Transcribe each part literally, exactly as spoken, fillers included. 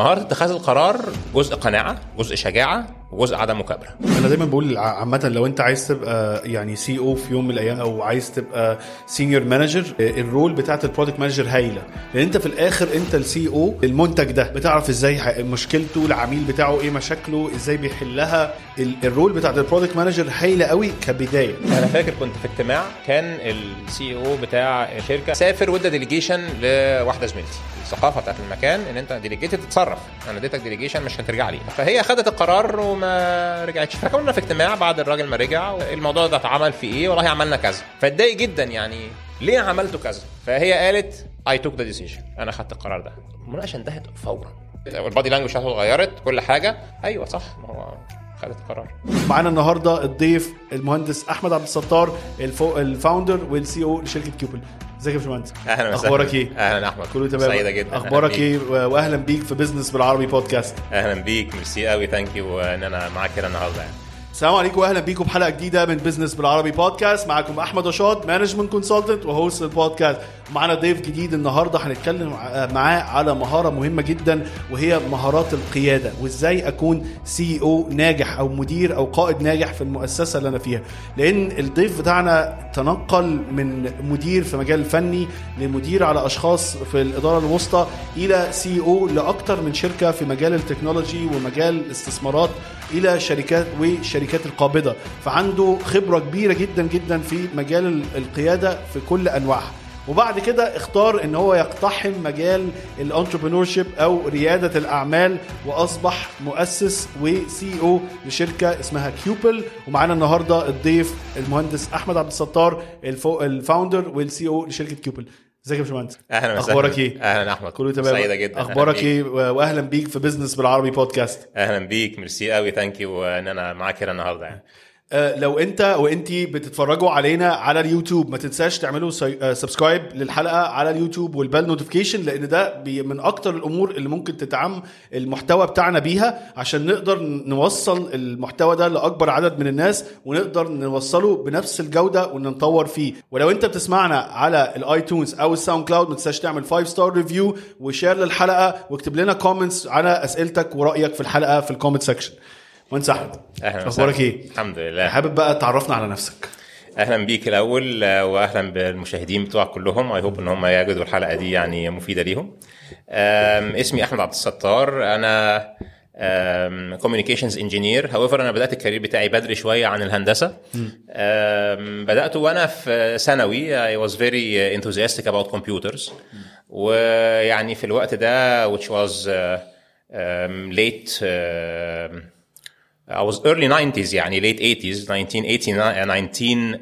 مهارة اتخاذ القرار جزء قناعة، جزء شجاعة، وجزء عدم مكابرة. انا دايما بقول عامه لو انت عايز تبقى يعني سي او في يوم من الايام او عايز تبقى سينيور مانجر، الرول بتاعت البرودكت مانجر هايله، لان انت في الاخر انت السي او المنتج ده، بتعرف ازاي مشكلته، العميل بتاعه ايه مشاكله، ازاي بيحلها. الرول بتاعت البرودكت مانجر هايله قوي كبدايه. انا فاكر كنت في اجتماع كان السي او بتاع شركه سافر وادى ديليجيشن لواحده زميلتي. الثقافه بتاعت المكان ان انت ديليجيتد تتصرف، انا اديتك ديليجيشن مش هترجع لي، فهي اخذت القرار وما رجعتش. فكنا في اجتماع بعد الراجل ما رجع، الموضوع ده اتعمل في ايه، والله عملنا كذا، فاتضايق جدا يعني ليه عملته كذا. فهي قالت I took the decision، انا اخذت القرار ده. المناقشه انتهت فورا، البادي لانجويج بتاعته اتغيرت، كل حاجه. ايوه صح، ما هو خدت القرار. معانا النهارده الضيف المهندس احمد عبد الستار، الفاوندر والسي او لشركه كيوبل. ازيك يا باشمهندس؟ اهلا وسهلا. اخبارك ايه؟ اهلا احمد، كله تمام؟ سعيده جدا. اخبارك ايه؟ واهلا بيك في بزنس بالعربي بودكاست. اهلا بيك، ميرسي قوي، ثانك يو ان انا معاك كده النهارده يعني. السلام عليكم واهلا بيكم بحلقه جديده من بزنس بالعربي بودكاست. معاكم احمد رشاد، مانجمنت كونسلتنت وهوست البودكاست. معانا ضيف جديد النهارده هنتكلم معاه على مهاره مهمه جدا، وهي مهارات القياده، وازاي اكون سي او ناجح او مدير او قائد ناجح في المؤسسه اللي انا فيها. لان الضيف بتاعنا تنقل من مدير في مجال الفني لمدير على اشخاص في الاداره الوسطى الى سي او لاكثر من شركه في مجال التكنولوجي ومجال الاستثمارات الى شركات وشركات القابضه. فعنده خبره كبيره جدا جدا في مجال القياده في كل انواعها. وبعد كده اختار ان هو يقتحم مجال الانتربرينورشيب او رياده الاعمال، واصبح مؤسس وسي او لشركه اسمها كيوبل. ومعانا النهارده الضيف المهندس احمد عبد الستار، الفاوندر والسي او لشركه كيوبل. ازيك يا باشمهندس؟ اهلا وسهلا. اخبارك ايه؟ اهلا احمد، كله تمام؟ سعيده جدا. اخبارك ايه؟ واهلا بيك في بزنس بالعربي بودكاست. اهلا بيك، ميرسي قوي، ثانك يو ان انا معاك هنا النهارده يعني. لو انت وانتي بتتفرجوا علينا على اليوتيوب، ما تنساش تعملوا سبسكرايب للحلقه على اليوتيوب والبال نوتيفيكيشن، لان ده من اكتر الامور اللي ممكن تدعم المحتوى بتاعنا بيها، عشان نقدر نوصل المحتوى ده لاكبر عدد من الناس، ونقدر نوصله بنفس الجوده ونطور فيه. ولو انت بتسمعنا على الايتونز او الساوند كلاود، ما تنساش تعمل خمسة ستار ريفيو وشير للحلقه، واكتب لنا كومنتس على اسئلتك ورايك في الحلقه في الكومنت سيكشن. وانت احمد، اخبارك ايه؟ الحمد لله. حابب بقى تعرفنا على نفسك؟ اهلا بيك الاول، واهلا بالمشاهدين بتوعك كلهم. اي هوب ان هم يجدوا الحلقه دي يعني مفيده ليهم. اسمي احمد عبد الستار، انا كوميونيكيشنز انجينير. however انا بدات الكارير بتاعي بدري شويه عن الهندسه. بدات وانا في ثانوي. I was very enthusiastic about computers. ويعني في الوقت ده which was um, late uh, I was early nineties يعني late eighties nineteen eighty-nine nineteen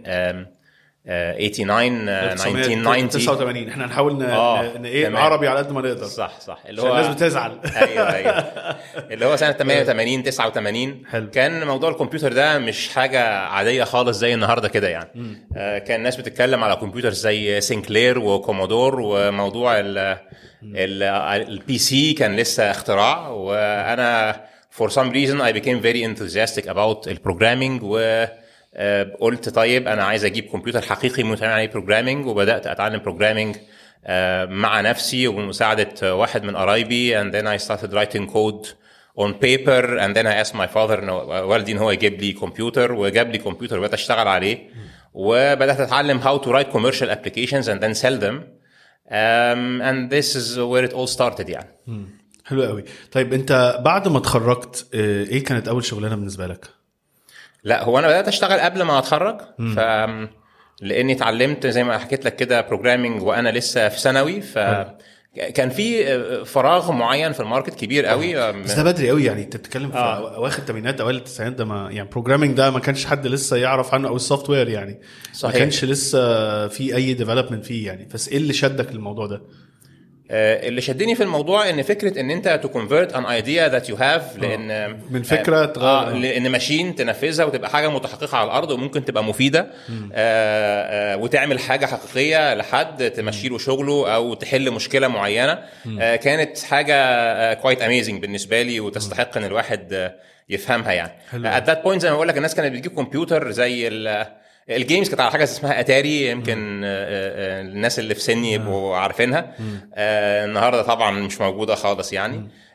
eighty-nine nineteen ninety تسعة وثمانين. احنا نحاول ن... آه. ن... ايه عربي على قد ما نقدر. صح صح، اللي هو الناس بتزعل. ايوه ايوه اللي هو سنه ثمانية وثمانين تسعة وثمانين. حلو. كان موضوع الكمبيوتر ده مش حاجه عاديه خالص زي النهارده كده يعني. آه كان الناس بتتكلم على كمبيوتر زي سينكلير وكومودور، وموضوع ال البي سي كان لسه اختراع. وانا for some reason I became very enthusiastic about البروجرامينج، وقلت طيب أنا عايز أجيب كمبيوتر حقيقي متعلم عليه بروجرامينج. وبدأت أتعلم بروجرامينج مع نفسي وبمساعدة واحد من قرايبي. and then I started writing code on paper and then I asked my father والدي إن هو يجيب لي كمبيوتر، وجاب لي كمبيوتر وبدأت أشتغل عليه. وبدأت أتعلم how to write commercial applications and then sell them. um, and this is where it all started يعني. حلو قوي. طيب انت بعد ما اتخرجت ايه كانت اول شغلانه بالنسبه لك؟ لا هو انا بدات اشتغل قبل ما اتخرج. ف لاني اتعلمت زي ما حكيت لك كده بروجرامينج وانا لسه في ثانوي. ف كان في فراغ معين في الماركت كبير قوي. بس ده بدري قوي يعني، انت بتتكلم في آه. اواخر الثمانينات اوائل التسعينات. ده ما يعني بروجرامينج ده ما كانش حد لسه يعرف عنه، او السوفت وير يعني صحيح. ما كانش لسه في اي ديفلوبمنت فيه يعني. بس ايه اللي شدك للموضوع ده؟ اللي شدني في الموضوع ان فكره ان انت to convert an idea that you have لان من فكره تغير آه لان ماشين تنفذها وتبقى حاجه متحققه على الارض وممكن تبقى مفيده. آه آه وتعمل حاجه حقيقيه لحد تمشي له شغله او تحل مشكله معينه. آه كانت حاجه آه quite amazing بالنسبه لي، وتستحق ان الواحد آه يفهمها يعني. آه at that point زي ما بقول لك الناس كانت بتجيب كمبيوتر زي الجيمز كانت على حاجه اسمها اتاري، يمكن الناس اللي في سني يبقوا عارفينها. النهارده طبعا مش موجوده خالص يعني.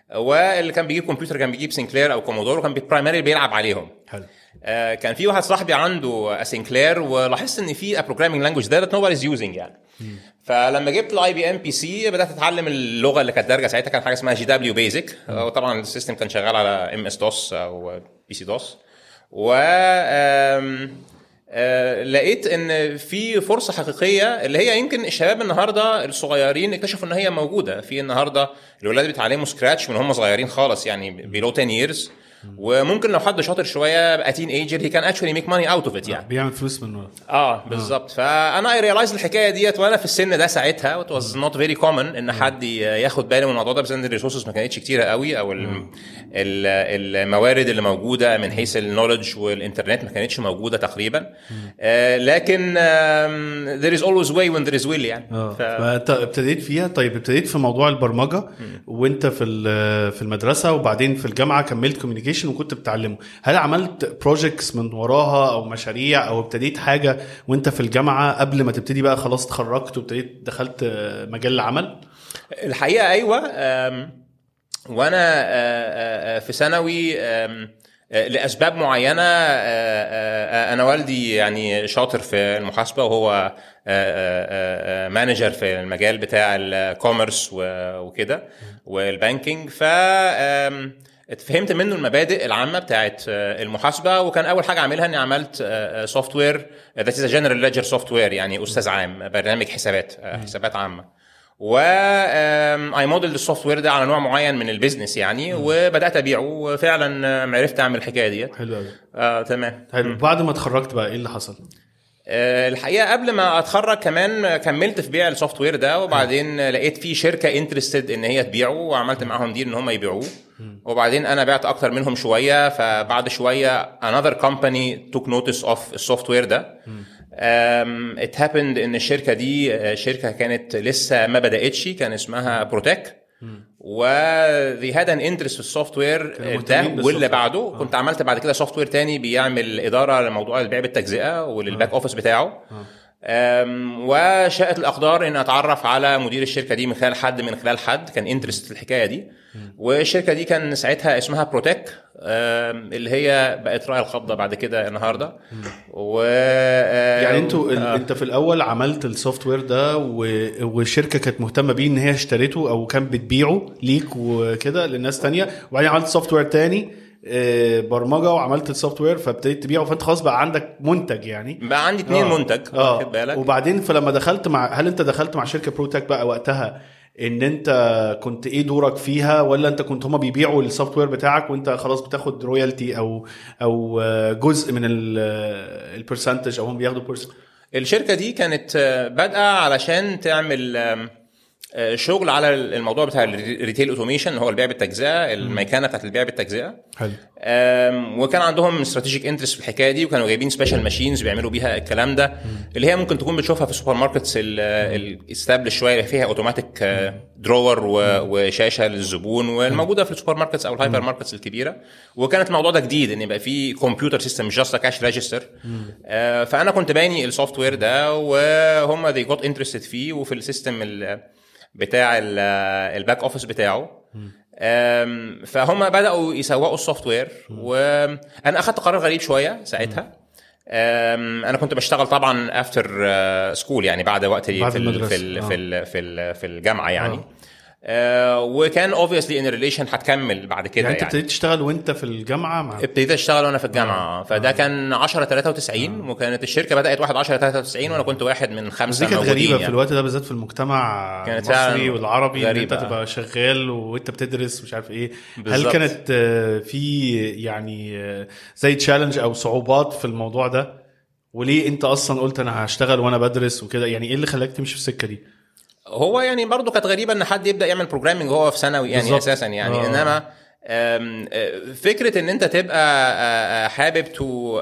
واللي كان بيجيب كمبيوتر كان بيجيب سينكلير او كومودور وكان برايمري بيلعب عليهم. حلو. آه كان في واحد صاحبي عنده سينكلير ولاحظت ان في بروجرامينج لانجويج ده نو از يوزنج يعني. م. فلما جبت الاي بي ام بي سي بدات اتعلم اللغه اللي كانت دارجه ساعتها، كان حاجه اسمها جي دبليو بيزك، وطبعا السيستم كان شغال على ام اس دوس او بي سي دوس. و آه لقيت ان في فرصه حقيقيه اللي هي يمكن الشباب النهارده الصغيرين اكتشفوا ان هي موجوده في النهارده. الولاد بيتعلموا سكراتش من هم صغيرين خالص يعني بيلو عشرة years، وممكن لو حد شاطر شويه بقى تين ايجر هي كان اكشولي ميك ماني اوت اوف ات يعني بيعمل فلوس منه. اه بالظبط. فانا اي ريلايز الحكايه ديت وانا في السن ده ساعتها وات واز نوت فيري كومن ان حد ياخد باله من الموضوع ده، بس ان الريسورسز ما كانتش كتيره قوي او الموارد اللي موجوده من حيث النولج والانترنت ما كانتش موجوده تقريبا. آه لكن آه there is always way when there is will يعني. ف... فانت ابتديت فيها. طيب ابتديت في موضوع البرمجه م. وانت في في المدرسه وبعدين في الجامعه كملت كوميونيكيشن وكنت بتعلمه. هل عملت بروجكتس من وراها او مشاريع او ابتديت حاجه وانت في الجامعه قبل ما تبتدي بقى خلاص اتخرجت وابتديت دخلت مجال العمل؟ الحقيقه ايوه. وانا في ثانوي لاسباب معينه انا والدي يعني شاطر في المحاسبه وهو مانجر في المجال بتاع الكوميرس وكده والبانكينج، ف اتفهمت منه المبادئ العامه بتاعت المحاسبه. وكان اول حاجه اعملها اني عملت سوفت وير ذات از جنرال ليدجر سوفت وير يعني استاذ عام برنامج حسابات حسابات عامه. و اي موديل السوفت وير ده على نوع معين من البيزنس يعني م. وبدات ابيعه وفعلا عرفت اعمل الحكايه دي. حلو قوي. اه تمام. حلو. بعد ما اتخرجت بقى ايه اللي حصل؟ الحقيقه قبل ما اتخرج كمان كملت في بيع السوفت وير ده، وبعدين م. لقيت في شركه انترستد ان هي تبيعه وعملت معاهم ديل ان هم يبيعوه، وبعدين انا بعت اكتر منهم شويه. فبعد شويه another company took notice of السوفت وير ده. Um, it happened ان الشركه دي شركه كانت لسه ما بداتش، كان اسمها بروتك، و they had an interest في السوفت وير ده واللي بعده. آه. كنت عملت بعد كده سوفت وير تاني بيعمل اداره لموضوع البيع بالتجزئه وللباك اوفيس بتاعه. آه. وشاءت الاقدار ان اتعرف على مدير الشركه دي من خلال حد من خلال حد كان انترست في الحكايه دي. والشركه دي كان ساعتها اسمها بروتك، اللي هي بقت راعي الخبطه بعد كده النهارده. و يعني انتوا آه. انت في الاول عملت السوفت وير ده والشركه كانت مهتمه بيه ان هي اشتريته او كان بتبيعه ليك وكده للناس تانية، وبعدين عملت سوفت وير تاني برمجه وعملت السوفت وير فابتديت تبيعه، فانت خلاص بقى عندك منتج يعني. بقى عندي اتنين آه. منتج آه. واخد بالك. وبعدين فلما دخلت مع هل انت دخلت مع شركه بروتك بقى وقتها ان انت كنت ايه دورك فيها، ولا انت كنت هما بيبيعوا السوفت وير بتاعك وانت خلاص بتاخد رويالتي او او جزء من البرسنتج او هم بياخدوا بيرسنت؟ الشركه دي كانت بادئه علشان تعمل شغل على الموضوع بتاع الريتيل اوتوميشن اللي هو البيع بالتجزئه، الميكانه بتاعت البيع بالتجزئه. حلو. وكان عندهم استراتيجيك انترست في الحكايه دي، وكانوا جايبين سبيشال ماشينز بيعملوا بيها الكلام ده. مم. اللي هي ممكن تكون بتشوفها في السوبر ماركتس الاستابلش شويه فيها اوتوماتيك درور وشاشه للزبون والموجوده في السوبر ماركتس او الهايبر ماركتس الكبيره. وكانت الموضوع ده جديد ان يبقى في كمبيوتر سيستم مش جاست كاش ريجستر. فانا كنت باني السوفت وير ده وهم they got interested فيه وفي السيستم بتاع الباك اوفيس بتاعه. فهم بداوا يسوقوا السوفت وير، وانا اخذت قرار غريب شويه ساعتها. انا كنت بشتغل طبعا افتر سكول يعني بعد وقتي في ال في ال في ال في, ال في الجامعه يعني. آه وكان obviously in a relation هتكمل بعد كده. يعني انت ابتديت تشتغل وانت في الجامعه مع... ابتديت اشتغل وانا في الجامعه. آه. فده آه. كان عشرة تلاتة وتسعين. آه. وكانت الشركه بدات واحد عشرة تلاتة وتسعين وانا كنت واحد من خمسه موجودين. كانت غريبه يعني. في الوقت ده بالذات في المجتمع المصري والعربي ان انت تبقى شغال وانت بتدرس مش عارف ايه. بالزبط. هل كانت في يعني زي تشالنج او صعوبات في الموضوع ده؟ وليه انت اصلا قلت انا هشتغل وانا بدرس وكده؟ يعني ايه اللي خلاك تمشي في السكه دي؟ هو يعني برضو كانت غريبة ان حد يبدأ يعمل بروجرامينج وهو في ثانوي يعني بالزبط. اساسا يعني. آه. انما فكرة ان انت تبقى حابب تو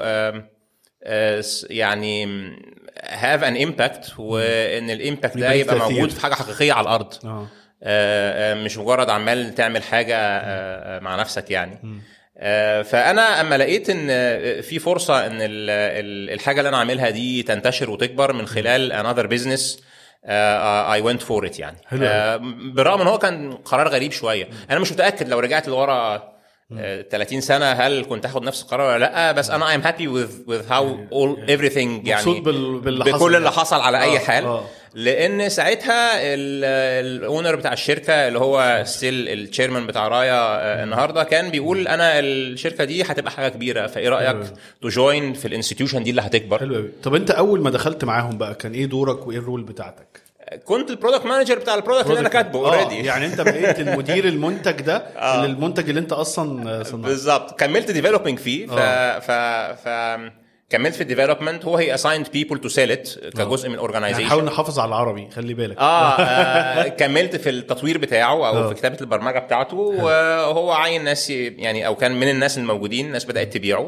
يعني have an impact وان الامباكت ده يبقى موجود في حاجة حقيقية على الارض. آه. مش مجرد عمال تعمل حاجة مع نفسك يعني. م. فانا اما لقيت ان في فرصة ان الحاجة اللي انا عاملها دي تنتشر وتكبر من خلال another business اي ونت فور ات يعني. uh, بالرغم ان هو كان قرار غريب شويه. انا مش متاكد لو رجعت لورا uh, ثلاثين سنه هل كنت هاخد نفس القرار ولا لا, بس انا I'm happy with with how all everything يعني بكل اللي حصل على اي حال. آه. لان ساعتها الاونر بتاع الشركه اللي هو ستيل التشيرمان بتاع رايا النهارده كان بيقول انا الشركه دي هتبقى حاجه كبيره, فايه رايك تو جوين في الانستتيوشن دي اللي هتكبر. حلو قوي. طب انت اول ما دخلت معاهم بقى كان ايه دورك وايه الرول بتاعتك؟ كنت البرودكت مانجر بتاع البرودكت اللي انا كاتبه اوريدي. آه يعني انت بقيت المدير المنتج ده آه. اللي المنتج اللي انت اصلا صنعته. بالظبط. كملت ديفلوبينج فيه. ف ف ف كملت في الديفلوبمنت. هو هي assigned people to sell it كجزء من الاورجنايزيشن. يعني حاول نحافظ على العربي خلي بالك. آه, اه كملت في التطوير بتاعه او أوه. في كتابه البرمجه بتاعته. وهو عين ناس يعني او كان من الناس الموجودين ناس بدات تبيعه.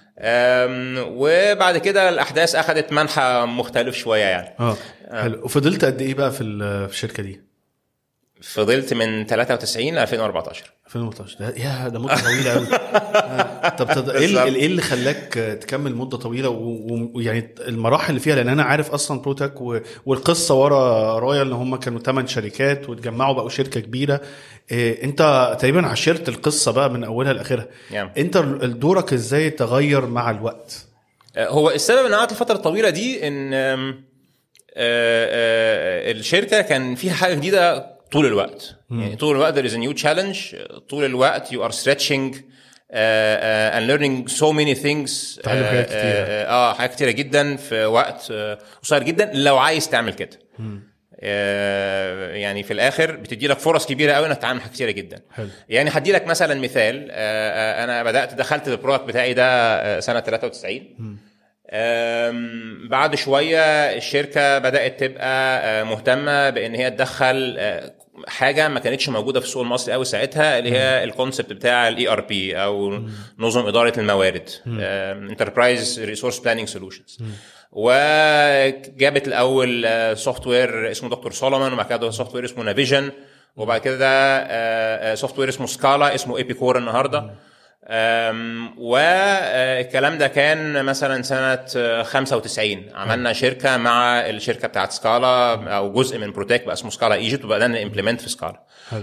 وبعد كده الاحداث اخذت منحى مختلف شويه يعني. اه حلو. وفضلت قد ايه بقى في الشركه دي؟ فضلت من ثلاثة وتسعين ل ألفين وأربعتاشر. ألفين وأربعتاشر ده يا ده مده طويله قوي. طب ايه ايه اللي خلاك تكمل مده طويله ويعني المراحل اللي فيها؟ لان انا عارف اصلا بروتك والقصه ورا رايا ان هم كانوا ثمان شركات واتجمعوا بقوا شركه كبيره. إيه انت تقريبا عشرت القصه بقى من اولها لاخرها. يعني. انت دورك ازاي تغير مع الوقت؟ هو السبب ان قعدت الفتره الطويله دي ان الشركه كان فيها حاجه جديده طول الوقت. يعني طول الوقت there is a new challenge. طول الوقت you are stretching uh, uh, and learning so many things. uh, حاجات كتير. اه حاجات كتيره جدا في وقت قصير uh, جدا لو عايز تعمل كده. uh, يعني في الاخر بتدي لك فرص كبيره قوي انك تعمل حاجات كتيره جدا. حلو. يعني هدي لك مثلا مثال. uh, uh, انا بدات دخلت البرودكت بتاعي ده uh, سنه ثلاثة وتسعين. م. بعد شوية الشركة بدأت تبقى مهتمة بأن هي تدخل حاجة ما كانتش موجودة في السوق المصري أو ساعتها, اللي هي الكونسبت بتاع ال إي آر بي أو نظم إدارة الموارد, Enterprise Resource Planning Solutions. وجابت الأول سوفت وير اسمه دكتور سولومون, وبعد كده سوفت وير اسمه نافيجن, وبعد كده سوفت وير اسمه سكالا اسمه ايبيكور النهاردة. والكلام ده كان مثلا سنة خمسة وتسعين. عملنا شركة مع الشركة بتاعت سكالا أو جزء من بروتك بقى اسمه سكالا ايجيبت, وبدأنا امبلمنت في سكالا.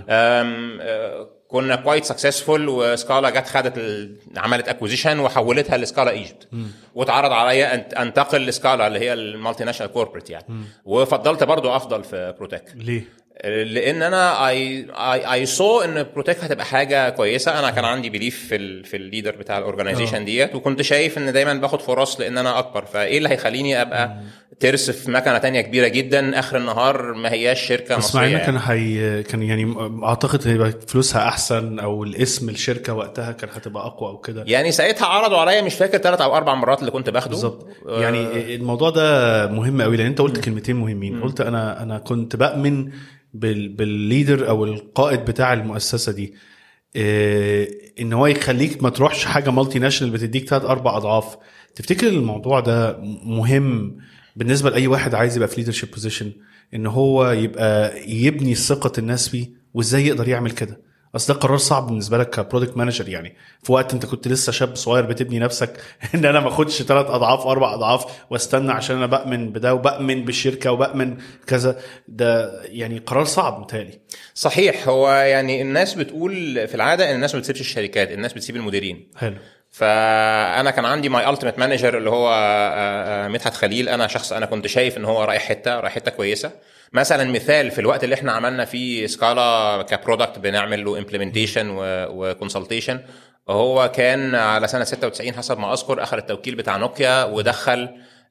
كنا كويت سكسسفول, وسكالا جت خدت عملت اكوزيشن وحولتها لسكالا ايجيبت, واتعرض عليا ان انتقل لسكالا اللي هي المالتي ناشونال كوربريت يعني. م. وفضلت برضو افضل في بروتك. ليه؟ لان انا اي اي سو ان بروتك هتبقى حاجه كويسه. انا كان عندي بليف في ال في الليدر بتاع الاورجنايزيشن ديت, وكنت شايف ان دايما باخد فرص لان انا اكبر. فايه اللي هيخليني ابقى ترس في مكنه تانية كبيره جدا اخر النهار ما هياش شركه مصريه؟ اسمع يعني. كان هي كان يعني اعتقد هيبقى فلوسها احسن, او الاسم الشركه وقتها كان هتبقى اقوى او كده. يعني ساعتها عرضوا عليا مش فاكر ثلاث او اربع مرات اللي كنت باخده بالظبط. آه يعني الموضوع ده مهم قوي, لان انت قلت كلمتين مهمين. قلت انا انا كنت بأمن بالليدر او القائد بتاع المؤسسه دي, إيه ان هو يخليك ما تروحش حاجه مالتي ناشونال بتديك ثلاث اربع اضعاف. تفتكر الموضوع ده مهم بالنسبه لاي واحد عايز يبقى في ليدرشيب بوزيشن, ان هو يبقى يبني ثقه الناس فيه, وازاي يقدر يعمل كده؟ اصل ده قرار صعب بالنسبه لك كبرودكت مانجر, يعني في وقت انت كنت لسه شاب صغير بتبني نفسك ان انا ما اخدش ثلاث اضعاف اربع اضعاف واستنى عشان انا بأمن بده وبأمن بالشركه وبأمن كذا. ده يعني قرار صعب متهيألي. صحيح. هو يعني الناس بتقول في العاده ان الناس ما بتسيبش الشركات, الناس بتسيب المديرين. حلو. فانا كان عندي ماي التيميت مانجر اللي هو مدحت خليل. انا شخص انا كنت شايف ان هو رايح حته رايح حته كويسه. مثلا مثال في الوقت اللي احنا عملنا فيه سكالا كبرودكت بنعمل له امبلمنتيشن وكونسلتيشن, هو كان على سنه ستة وتسعين حسب ما اذكر اخر التوكيل بتاع نوكيا, ودخل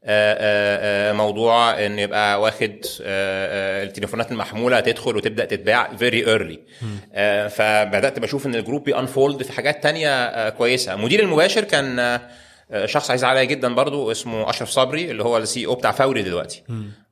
موضوع ان يبقى واخد التليفونات المحموله تدخل وتبدا تتباع very early. فبدات بشوف ان الجروب بي انفولد في حاجات تانية كويسه. مدير المباشر كان شخص عايز عليا جدا برضو اسمه اشرف صبري, اللي هو السي او بتاع فوري دلوقتي.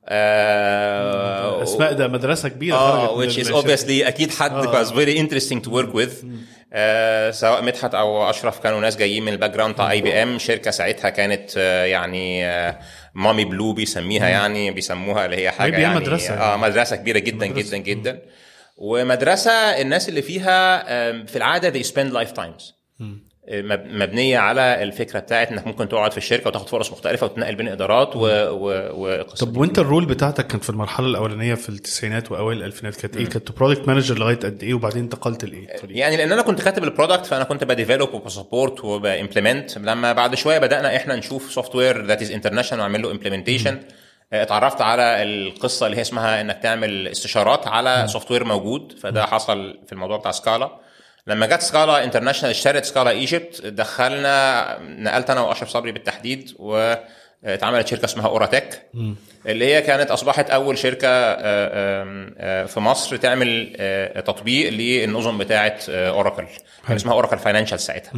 آه اسماء ده مدرسه كبيره. اه which is obviously اكيد حد آه. was very interesting to work with. آه سواء مدحت او اشرف كانوا ناس جايين من الباك جراوند بتاع اي بي ام. شركه ساعتها كانت آه يعني آه مامي بلو بيسميها, يعني بيسموها اللي هي حاجه يعني مدرسة. اه مدرسه كبيره جدا مدرسة. جدا جدا. ومدرسه الناس اللي فيها آه في العاده they spend lifetimes. مبنيه على الفكره بتاعت انك ممكن تقعد في الشركه وتاخد فرص مختلفه وتنقل بين ادارات و, و... و... طب وانت الرول بتاعتك كانت في المرحله الاولانيه في التسعينات واوائل الالفينات كانت ايه؟ كنت برودكت مانجر لغايه قد ايه وبعدين انتقلت لايه؟ يعني لان انا كنت كاتب البرودكت فانا كنت بديفلوب وبسبورت وبامبلمنت. لما بعد شويه بدانا احنا نشوف سوفت وير ذات از انترناشونال ونعمل له امبلمنتيشن اتعرفت على القصه اللي هي اسمها انك تعمل استشارات على سوفت وير موجود. فده حصل في الموضوع بتاع سكالا. لما جت سكالا انترناشونال اشترت سكالا ايجيبت دخلنا نقلت انا واشرف صبري بالتحديد واتعملت شركه اسمها اوراتك اللي هي كانت اصبحت اول شركه في مصر تعمل تطبيق للنظم بتاعه اوراكل اسمها اوراكل فاينانشال ساعتها.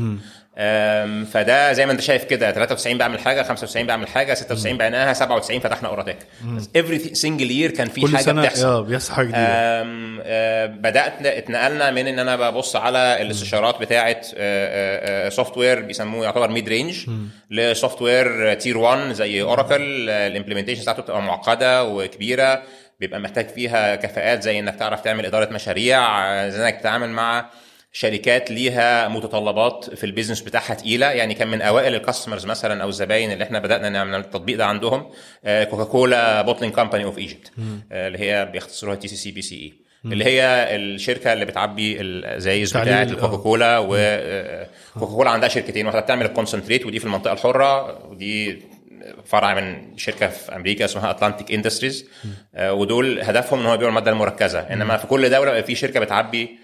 فده زي ما انت شايف كده ثلاثة وتسعين بعمل حاجه خمسة وتسعين بعمل حاجه ستة وتسعين بعناها سبعة وتسعين فتحنا اوراتك. every single year كان في حاجه بتحصل بيحصل حاجه جديده. بدات اتنقلنا من ان انا ببص على الاستشارات بتاعه سوفت وير بيسموه يعتبر ميد رينج لسوفت وير تير واحد زي اوراكل. الامبلمنتيشن بتاعته بتبقى معقده وكبيره بيبقى محتاج فيها كفاءات زي انك تعرف تعمل اداره مشاريع زي انك تتعامل مع شركات ليها متطلبات في البيزنس بتاعها تقيله. يعني كان من اوائل الكاستمرز مثلا او الزباين اللي احنا بدانا نعمل التطبيق ده عندهم كوكاكولا بوتلينج كومباني اوف ايجيبت اللي هي بيختصروها تي سي سي بي سي اي اللي هي الشركه اللي بتعبي الازايز بتاعه الكوكاكولا. وكوكاكولا عندها شركتين واحده بتعمل الكونسنتريت ودي في المنطقه الحره ودي فرع من شركه في امريكا اسمها اتلانتيك اندستريز. ودول هدفهم ان هو يبيعوا الماده المركزه. انما في كل دوله في شركه بتعبي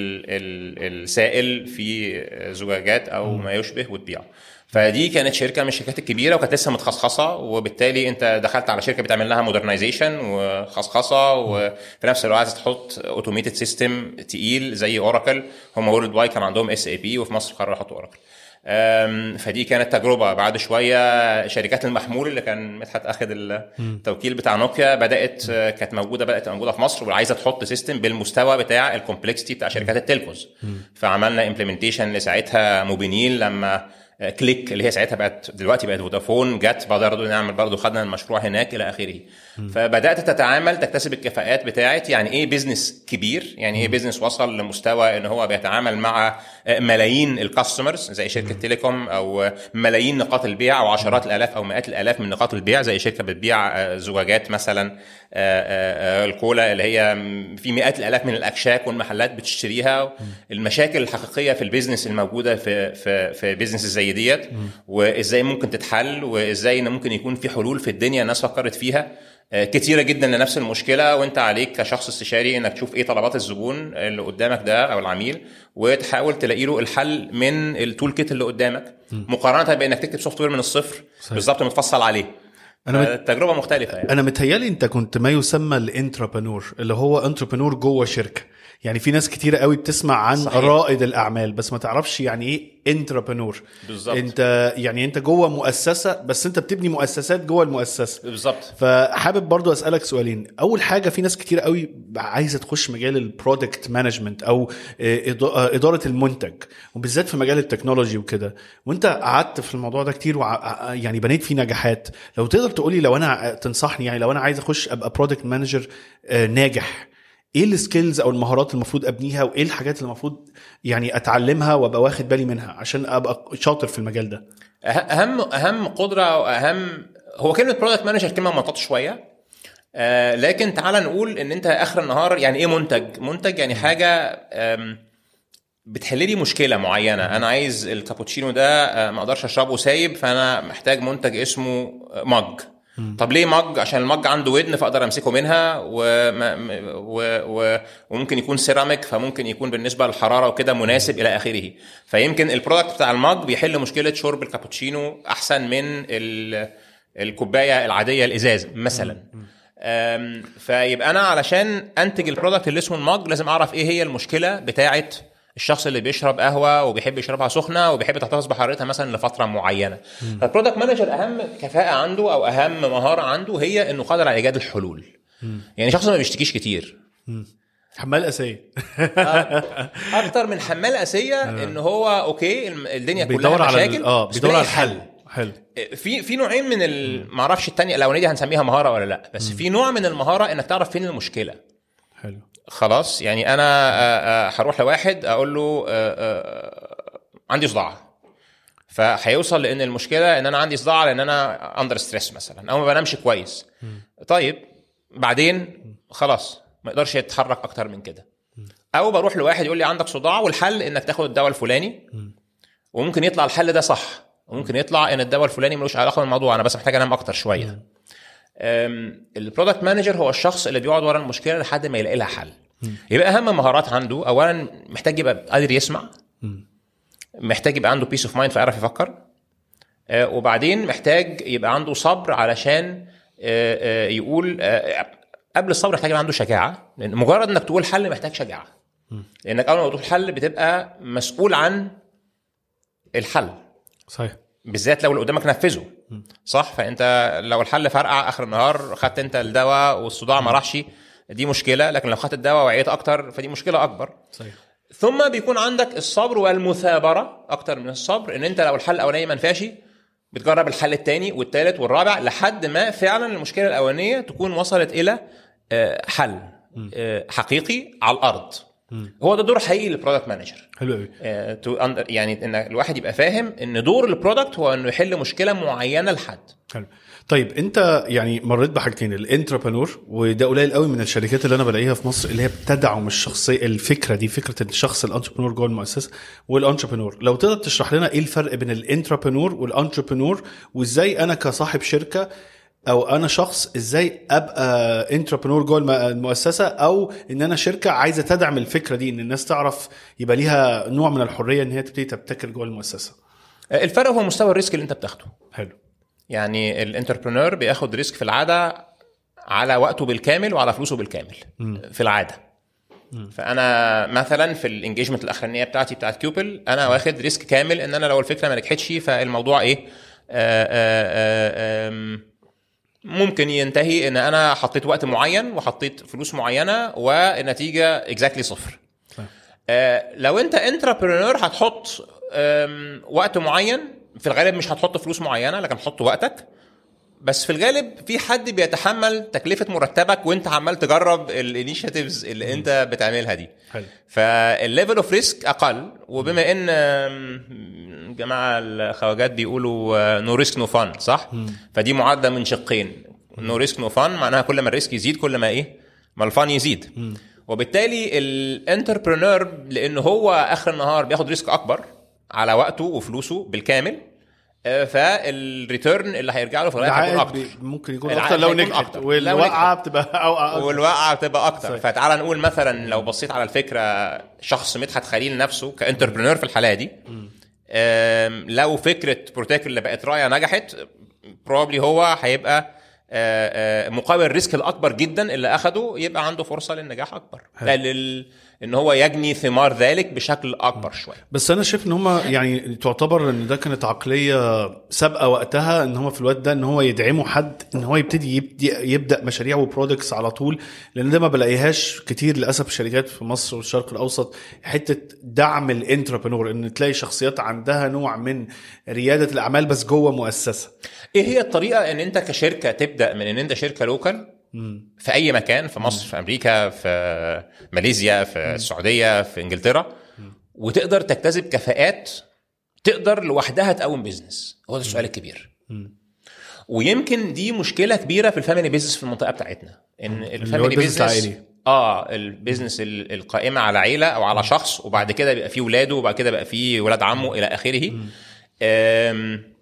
السائل في زجاجات او ما يشبه وتبيعه. فدي كانت شركه من الشركات الكبيره وكانت لسه متخصصه وبالتالي انت دخلت على شركه بتعمل لها مودرنايزيشن وخصخصه وفي نفس الوقت عايز تحط اوتوميتد سيستم تقيل زي اوراكل. هم وورلد وايد كان عندهم اس اي بي وفي مصر قرروا يحطوا اوراكل. فدي كانت تجربه. بعد شويه شركات المحمول اللي كان مدحت اخذ التوكيل بتاع نوكيا بدات كانت موجوده بدات موجوده في مصر وعايزه تحط سيستم بالمستوى بتاع الكومبلكسيتي بتاع شركات التلكوز. فعملنا امبلمنتيشن لساعتها موبينيل لما كليك اللي هي ساعتها بقت دلوقتي بقت فودافون جت برضه نعمل برضه خدنا المشروع هناك الى اخره. فبدات تتعامل تكتسب الكفاءات بتاعت يعني ايه بيزنس كبير يعني ايه بيزنس وصل لمستوى ان هو بيتعامل مع ملايين الكاستمرز زي شركه تيليكوم او ملايين نقاط البيع او عشرات الالاف او مئات الالاف من نقاط البيع زي شركه بتبيع زجاجات مثلا الكولا اللي هي في مئات الالاف من الاكشاك والمحلات بتشتريها. المشاكل الحقيقيه في البيزنس الموجوده في في في بيزنس زي ديت وازاي ممكن تتحل وازاي ان ممكن يكون في حلول في الدنيا الناس فكرت فيها كتيرة جدا لنفس المشكلة. وانت عليك كشخص استشاري انك تشوف ايه طلبات الزبون اللي قدامك ده او العميل وتحاول تلاقي له الحل من التول كيت اللي قدامك مقارنة بانك تكتب سوفت وير من الصفر بالظبط متفصل عليه. أنا تجربة مختلفة يعني. انا متهيالي انت كنت ما يسمى الانتربرنور اللي هو انتربرنور جوه شركة. يعني في ناس كتيرة قوي بتسمع عن صحيح. رائد الأعمال بس ما تعرفش يعني إيه انتربرنور. بالظبط. أنت يعني أنت جوه مؤسسة بس أنت بتبني مؤسسات جوه المؤسسة. بالظبط. فحابب برضو أسألك سؤالين. أول حاجة في ناس كتيرة قوي عايزة تخش مجال البرودكت مانجمنت أو إدارة المنتج وبالذات في مجال التكنولوجي وكده وأنت قعدت في الموضوع ده كتير وع... يعني بنيت فيه نجاحات. لو تقدر تقولي لو أنا تنصحني يعني لو أنا عايز أخش أبقى برودكت مانجر ناجح ايه السكيلز او المهارات المفروض ابنيها وايه الحاجات اللي المفروض يعني اتعلمها وابقى واخد بالي منها عشان ابقى شاطر في المجال ده؟ اهم اهم قدره او اهم هو كلمه برودكت مانجر كلمه مطاط شويه آه لكن تعال نقول ان انت اخر النهار يعني ايه منتج منتج يعني حاجه بتحل لي مشكله معينه. انا عايز الكابوتشينو ده ما اقدرش اشربه سايب فانا محتاج منتج اسمه مج. طب ليه مج؟ عشان المج عنده ودن فاقدر امسكه منها و... و... و... وممكن يكون سيراميك فممكن يكون بالنسبه للحراره وكده مناسب الى اخره. فيمكن البرودكت بتاع المج بيحل مشكله شرب الكابوتشينو احسن من ال... الكوبايه العاديه الازاز مثلا. فيبقى انا علشان انتج البرودكت اللي اسمه المج لازم اعرف ايه هي المشكله بتاعه الشخص اللي بيشرب قهوه وبيحب يشربها سخنه وبيحب تحتفظ بحرارتها مثلا لفتره معينه. فالبرودكت مانجر اهم كفاءه عنده او اهم مهاره عنده هي انه قادر على ايجاد الحلول. مم. يعني شخص ما بيشتكيش كتير. مم. حمال اسيه اكتر من حمال اسيه ان هو اوكي الدنيا كلها مشاكل اه بيدور على الحل. حلو. في في نوعين من ما اعرفش الثانيه الاولانيه دي هنسميها مهاره ولا لا بس مم. في نوع من المهاره انك تعرف فين المشكله. حلو. خلاص يعني انا هروح لواحد اقول له عندي صداع فهيوصل لان المشكله ان انا عندي صداع لان انا اندر ستريس مثلا او ما بنامش كويس. طيب بعدين خلاص ما يقدرش يتحرك اكتر من كده. او بروح لواحد يقول لي عندك صداع والحل انك تاخد الدواء الفلاني، وممكن يطلع الحل ده صح، وممكن يطلع ان الدواء الفلاني ملوش علاقه بالموضوع، انا بس محتاج انام اكتر شويه. البرودكت مانجر هو الشخص اللي بيقعد ورا المشكله لحد ما يلاقي لها حل. يبقى اهم مهارات عنده، اولا محتاج يبقى قادر يسمع، محتاج يبقى عنده بيس اوف مايند فيعرف يفكر، وبعدين محتاج يبقى عنده صبر علشان يقول. قبل الصبر محتاج يبقى عنده شجاعه، لان مجرد انك تقول حل محتاج شجاعه، لانك اول ما تقول حل بتبقى مسؤول عن الحل. صحيح. بالذات لو اللي قدامك نفذه صح. فانت لو الحل فرقع اخر النهار، خدت انت الدواء والصداع ما راحش، دي مشكله، لكن لو خدت الدواء وعيت اكتر فدي مشكله اكبر. صحيح. ثم بيكون عندك الصبر والمثابره اكتر من الصبر، ان انت لو الحل الاولاني ما نفعش بتجرب الحل الثاني والثالث والرابع لحد ما فعلا المشكله الاولانيه تكون وصلت الى حل حقيقي على الارض. هو ده دور حقيقي للبرودكت مانجر. حلو قوي. يعني ان الواحد يبقى فاهم ان دور البرودكت هو انه يحل مشكله معينه لحد. حلو. طيب انت يعني مريت بحاجتين، الانتربرنور، وده قليل قوي من الشركات اللي انا بلاقيها في مصر اللي هي بتدعم الشخصيه، الفكره دي، فكره الشخص الانتربرنور جوه المؤسسه والانتربرنور. لو تقدر تشرح لنا ايه الفرق بين الانتربرنور والانتربرنور، وازاي انا كصاحب شركه او انا شخص ازاي ابقى انتربرنور جوه المؤسسه، او ان انا شركه عايزه تدعم الفكره دي، ان الناس تعرف يبقى ليها نوع من الحريه ان هي تبتدي تبتكر جوه المؤسسه. الفرق هو مستوى الريسك اللي انت بتاخده. حلو. يعني الانتربرنور بياخد ريسك في العاده على وقته بالكامل وعلى فلوسه بالكامل. م. في العاده. م. فانا مثلا في الانجيجمنت الاخرانيه بتاعتي بتاعت كيوبل انا واخد ريسك كامل ان انا لو الفكره ما نجحتش فالموضوع ايه آآ آآ ممكن ينتهي ان انا حطيت وقت معين وحطيت فلوس معينه والنتيجه اكزاكتلي صفر. آه لو انت انتربرنور هتحط وقت معين، في الغالب مش هتحط فلوس معينه لكن هتحط وقتك، بس في الغالب في حد بيتحمل تكلفه مرتبك وانت عمال تجرب الانيشيتيفز اللي انت بتعملها دي. فالليفل اوف ريسك اقل. وبما ان جماعه الخواجات بيقولوا نو ريسك نو فان صح. م. فدي معادله من شقين. نو ريسك نو فان معناها كل ما الريسك يزيد كل ما ايه ما الفان يزيد. م. وبالتالي الانتربرنور لانه هو اخر النهار بياخد ريسك اكبر على وقته وفلوسه بالكامل، فالريتيرن اللي هيرجع له في الغالب هيكون اكتر. ممكن يكون اكتر لو نجحت، والوقعه بتبقى او والوقعه بتبقى اكتر. فتعال نقول مثلا لو بصيت على الفكره شخص مدحت خليل نفسه كانتربرنور في الحاله دي، لو فكره بروتيك اللي بقت رايه نجحت بروبلي هو هيبقى مقابل الريسك الاكبر جدا اللي اخده يبقى عنده فرصه للنجاح اكبر، لل ان هو يجني ثمار ذلك بشكل اكبر شويه. بس انا شايف ان هم يعني تعتبر ان ده كانت عقليه سابقه وقتها، ان هم في الوقت ده ان هو يدعموا حد ان هو يبتدي يبدأ, يبدا مشاريع وبرودكتس على طول، لان ده ما بلاقيهاش كتير للاسف الشركات في مصر والشرق الاوسط، حته دعم الانتربرنور، ان تلاقي شخصيات عندها نوع من رياده الاعمال بس جوه مؤسسه. ايه هي الطريقه ان انت كشركه تبدا من ان انت شركه لوكال في اي مكان في مصر، في امريكا، في ماليزيا، في السعوديه، في انجلترا، وتقدر تكتسب كفاءات تقدر لوحدها تقوم بيزنس؟ هو ده السؤال الكبير. ويمكن دي مشكله كبيره في الفاميلي بيزنس في المنطقه بتاعتنا، ان الفاميلي بيزنس اه البيزنس القائمه على عيله او على شخص، وبعد كده بيبقى فيه ولاده، وبعد كده بقى فيه ولاد عمه الى اخره. آم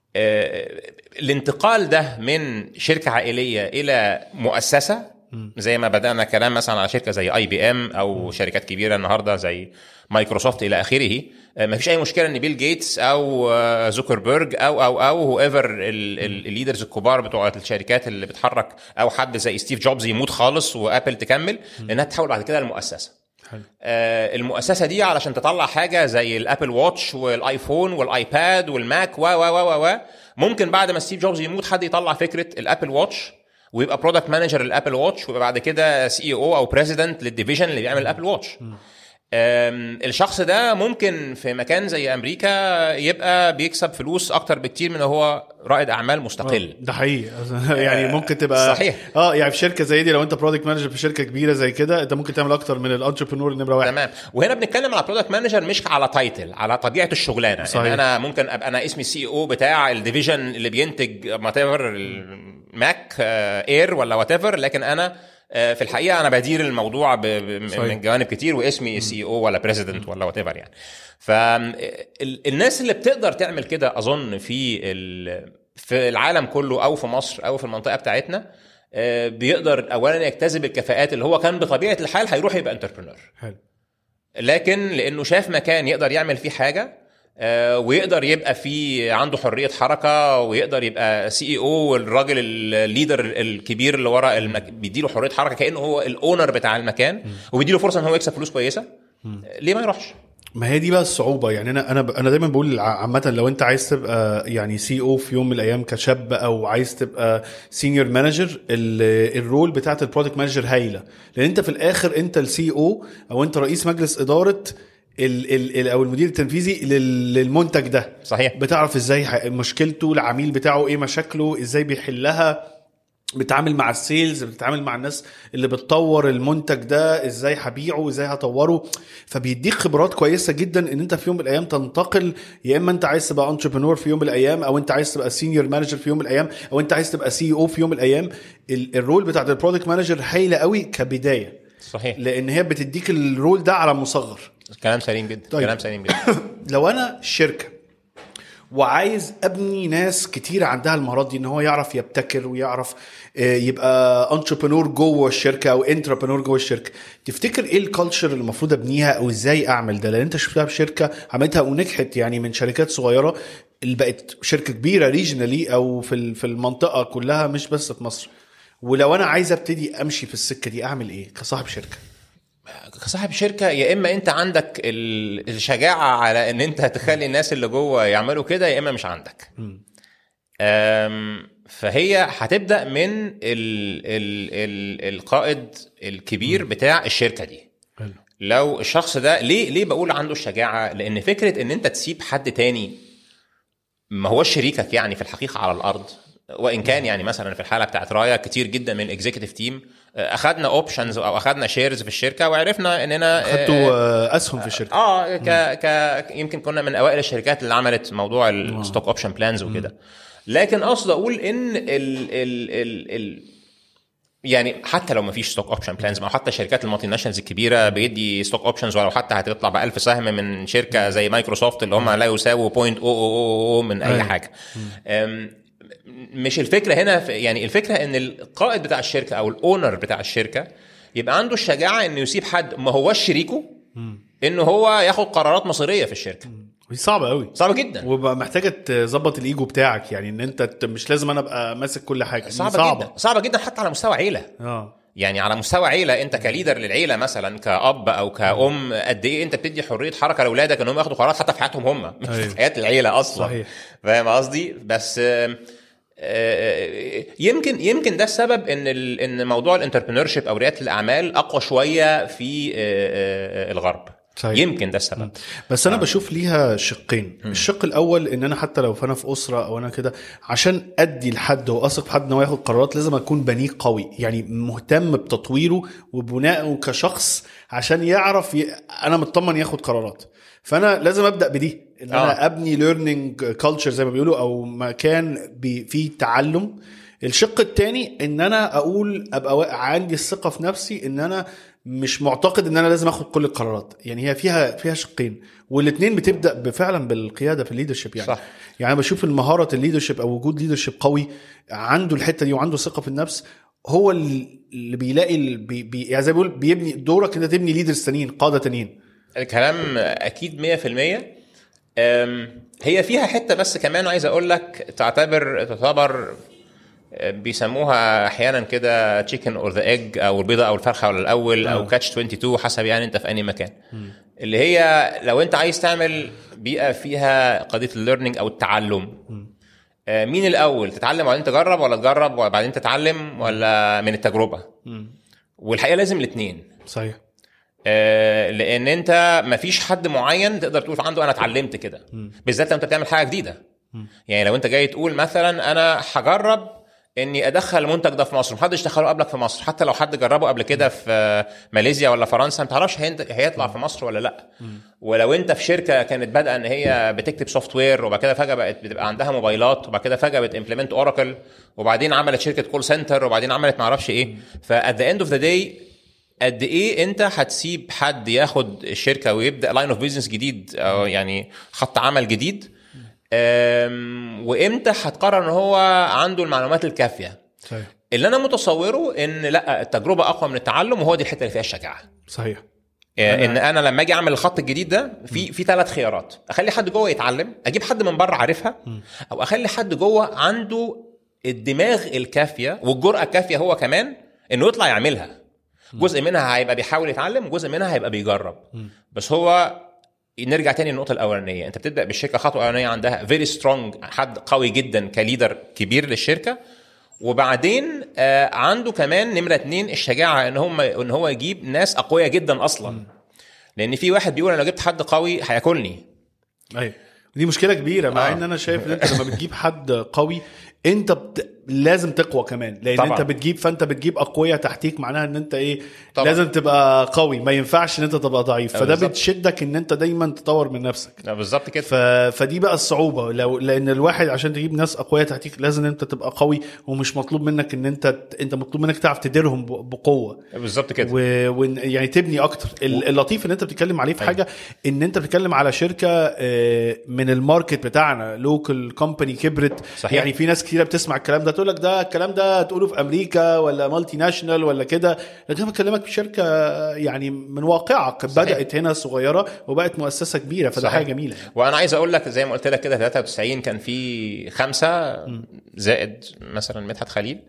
الانتقال ده من شركة عائلية إلى مؤسسة، زي ما بدأنا كلام مثلا على شركة زي اي بي ام أو شركات كبيرة النهاردة زي مايكروسوفت إلى آخره، ما فيش أي مشكلة إن بيل جيتس أو زوكربيرج أو أو أو هو ايفر الليدرز الكبار بتوع الشركات اللي بتحرك، أو حد زي ستيف جوبز يموت خالص وأبل تكمل، لأنها تحول بعد كده المؤسسة. آه المؤسسة دي علشان تطلع حاجة زي الابل واتش والايفون والايباد والماك و و و و ممكن بعد ما ستيف جوبز يموت حد يطلع فكرة الابل واتش ويبقى برودكت مانجر الابل واتش، ويبقى بعد كده سي او او بريزيدنت للديفيجن اللي بيعمل الابل واتش. الشخص ده ممكن في مكان زي امريكا يبقى بيكسب فلوس اكتر بكتير من هو رائد اعمال مستقل. ده حقيقي يعني ممكن تبقى صحيح. اه يعني في شركه زي دي لو انت برودكت مانجر في شركه كبيره زي كده انت ممكن تعمل اكتر من الانتربرنور نمره واحد. تمام. وهنا بنتكلم على برودكت مانجر مش على تايتل، على طبيعه الشغلانه. يعني انا ممكن ابقى انا اسمي سي او بتاع الديفيجن اللي بينتج ماتيفر الماك اير ولا وات ايفر، لكن انا في الحقيقه انا بدير الموضوع من جوانب كتير واسمي سي او ولا بريزيدنت ولا وات ايفر يعني. فالناس اللي بتقدر تعمل كده اظن في في العالم كله او في مصر او في المنطقه بتاعتنا بيقدر اولا يجتذب الكفاءات اللي هو كان بطبيعه الحال هيروح يبقى انتربرنور، لكن لانه شاف مكان يقدر يعمل فيه حاجه ويقدر يبقى في عنده حريه حركه ويقدر يبقى سي اي او والراجل الليدر الكبير اللي ورا المك... بيديله حريه حركه كانه هو الاونر بتاع المكان وبيديله فرصه ان هو يكسب فلوس كويسه، ليه ما يروحش؟ ما هي دي بقى الصعوبه. يعني انا انا انا دايما بقول عامه لو انت عايز تبقى يعني سي او في يوم من الايام كشاب او عايز تبقى سينيور مانجر، الرول بتاعه البرودكت مانجر هايله، لان انت في الاخر انت السي او او انت رئيس مجلس اداره ال ال او المدير التنفيذي للمنتج ده. صحيح. بتعرف ازاي مشكلته، العميل بتاعه ايه مشاكله، ازاي بيحلها، بتعامل مع السيلز، بتتعامل مع الناس اللي بتطور المنتج ده، ازاي هبيعه، ازاي هطوره. فبيديك خبرات كويسه جدا ان انت في يوم من الايام تنتقل، يا اما انت عايز تبقى انتربرنور في يوم من الايام، او انت عايز تبقى سينيور مانجر في يوم من الايام، او انت عايز تبقى سي او في يوم من الايام. الرول بتاع البرودكت مانجر هايله قوي كبدايه. صحيح. لان هي بتديك الرول ده على مصغر. كلام سليم جدا. طيب. كلام سليم جدا. لو انا شركه وعايز ابني ناس كتير عندها المهارات دي، ان هو يعرف يبتكر ويعرف يبقى انتربرنور جوه الشركه او انتربرنور جوه الشركه، تفتكر ايه الكالتشر اللي المفروض ابنيها او ازاي اعمل ده؟ لان انت شفتها في شركه عملتها ونجحت، يعني من شركات صغيره اللي بقت شركه كبيره ريجنالي او في في المنطقه كلها مش بس في مصر. ولو انا عايز ابتدي امشي في السكه دي اعمل ايه كصاحب شركه؟ كصاحب شركة يا إما أنت عندك الشجاعة على أن أنت تخلي الناس اللي جوه يعملوا كده، يا إما مش عندك. فهي هتبدأ من ال ال ال القائد الكبير بتاع الشركة دي. لو الشخص ده ليه ليه بقول عنده الشجاعة؟ لأن فكرة أن أنت تسيب حد تاني ما هو شريكك يعني في الحقيقة على الأرض، وإن كان يعني مثلا في الحالة بتاعت رايا كتير جدا من الاكزيكتيف تيم اخذنا اوبشنز او اخذنا شيرز في الشركه وعرفنا اننا اخذتوا اسهم في الشركه. اه ك ك يمكن كنا من اوائل الشركات اللي عملت موضوع الستوك اوبشن بلانز وكده. لكن اقصد اقول ان ال ال ال ال يعني حتى لو ما فيش ستوك اوبشن بلانز، ما حتى شركات المالتي ناشونالز الكبيره بيدي ستوك اوبشنز، ولو حتى هتطلع بألف سهم من شركه زي مايكروسوفت اللي هم لا يساووا صفر فاصلة صفر صفر من اي حاجه. مش الفكرة هنا، يعني الفكرة ان القائد بتاع الشركة او الاونر بتاع الشركة يبقى عنده الشجاعة انه يسيب حد ما هوش شريكه انه هو ياخد قرارات مصيرية في الشركة. صعبة قوي، صعبة جدا، ومحتاجة تظبط الايجو بتاعك، يعني ان انت مش لازم انا ابقى ماسك كل حاجة. صعبة, صعبة جدا، صعبة جدا حتى على مستوى عيلة. اه يعني على مستوى عيلة انت كليدر للعيلة مثلا كأب او كأم، قد ايه انت بتدي حرية حركة لاولادك انهم ياخدوا قرارات حتى في حياتهم هم، مش في حياة العيلة اصلا. صحيح. فاهم قصدي؟ بس يمكن يمكن ده السبب ان ان موضوع الانتربرنورشيب او رياده الاعمال اقوى شويه في الغرب. صحيح. يمكن ده السبب. بس انا آه. بشوف ليها شقين. م. الشق الاول ان انا حتى لو فانا في اسره او انا كده، عشان ادي لحد واثق في حد انه ياخد قرارات لازم اكون بنيه قوي، يعني مهتم بتطويره وبنائه كشخص عشان يعرف ي... انا مطمن ياخد قرارات. فانا لازم ابدا بدي ان آه. انا ابني ليرنينج كلتشر زي ما بيقولوا، او مكان فيه تعلم. الشق الثاني ان انا اقول ابقى عندي الثقه في نفسي ان انا مش معتقد ان انا لازم اخد كل القرارات. يعني هي فيها فيها شقين، والاثنين بتبدا فعلا بالقياده في الليدرشيب. يعني صح. يعني انا بشوف المهاره الليدرشيب او وجود ليدرشيب قوي عنده الحته دي وعنده ثقه في النفس، هو اللي بيلاقي بي بي يعني زي ما بيقول بيبني دورك انت تبني ليدرز تانيين، قاده تانيين. الكلام اكيد مية في المية. هي فيها حته بس كمان عايز اقول لك، تعتبر تعتبر بيسموها احيانا كده تشيكن اور ذا ايج، او البيضه او الفرخه ولا الاول، او كاتش اتنين وعشرين حسب يعني انت في اي مكان. م. اللي هي لو انت عايز تعمل بيئه فيها قضيه الليرنينج او التعلم، م. مين الاول تتعلم وبعدين تجرب، ولا تجرب وبعدين تتعلم، ولا من التجربه؟ م. والحقيقه لازم الاثنين. صحيح. آه لان انت مفيش حد معين تقدر تقول عنده انا اتعلمت كده، بالذات لو انت بتعمل حاجه جديده. م. يعني لو انت جاي تقول مثلا انا هجرب اني ادخل المنتج ده في مصر، محدش دخله قبلك في مصر، حتى لو حد جربه قبل كده في ماليزيا ولا فرنسا ما تعرفش هيطلع في مصر ولا لا. م. ولو انت في شركه كانت بادئه ان هي بتكتب سوفت وير وبعد كده فجاه بقت بتبقى عندها موبايلات وبعد كده فجاه بتimplement اوراكل وبعدين عملت شركه كول سنتر وبعدين عملت ما اعرفش ايه، فات ذا اند اوف ذا داي قد ايه انت هتسيب حد ياخد الشركه ويبدا لاين اوف بيزنس جديد او يعني خط عمل جديد، وامتى هتقرر ان هو عنده المعلومات الكافيه. صحيح. اللي انا متصوره ان لا، التجربه اقوى من التعلم، وهو دي الحته اللي فيها الشجاعه. صحيح. أنا ان انا لما اجي اعمل الخط الجديد ده في في ثلاث خيارات: اخلي حد جوه يتعلم، اجيب حد من بره عارفها، او اخلي حد جوه عنده الدماغ الكافيه والجرأه الكافيه هو كمان انه يطلع يعملها. جزء منها هيبقى بيحاول يتعلم، جزء منها هيبقى بيجرب. بس هو نرجع تاني للنقطه الاولانيه، انت بتبدا بالشركه خطوه اولانيه عندها فيري سترونج، حد قوي جدا كليدر كبير للشركه، وبعدين آه عنده كمان نمره اتنين الشجاعه ان هم ان هو يجيب ناس اقوياء جدا اصلا. لان في واحد بيقول انا لو جبت حد قوي هياكلني. ايوه دي مشكله كبيره، مع آه. ان انا شايف ان انت لما بتجيب حد قوي انت بت... لازم تقوى كمان، لان طبعا. انت بتجيب فانت بتجيب اقوياء تحتيك، معناها ان انت ايه طبعا. لازم تبقى قوي، ما ينفعش ان انت تبقى ضعيف، فده بالزبط. بتشدك ان انت دايما تطور من نفسك. بالظبط كده. ف... فدي بقى الصعوبه، لو لان الواحد عشان تجيب ناس اقوياء تحتيك لازم انت تبقى قوي، ومش مطلوب منك ان انت انت مطلوب منك تعرف تديرهم بقوه. بالظبط كده. و... و... يعني تبني اكتر. اللطيف ان انت بتتكلم عليه في حاجه ان انت بتتكلم على شركه من الماركت بتاعنا، لوكال كومباني كبرت. صحيح. يعني في ناس كتيره بتسمع الكلام ده تقول لك ده الكلام ده تقوله في امريكا ولا مالتي ناشونال ولا كده، لكن انا بكلمك في شركه يعني من واقعك. صحيح. بدات هنا صغيره وبقت مؤسسه كبيره، فده حاجه جميله. وانا عايز اقول لك زي ما قلت لك كده ثلاثة وتسعين كان في خمسة زائد مثلا مدحت خليل،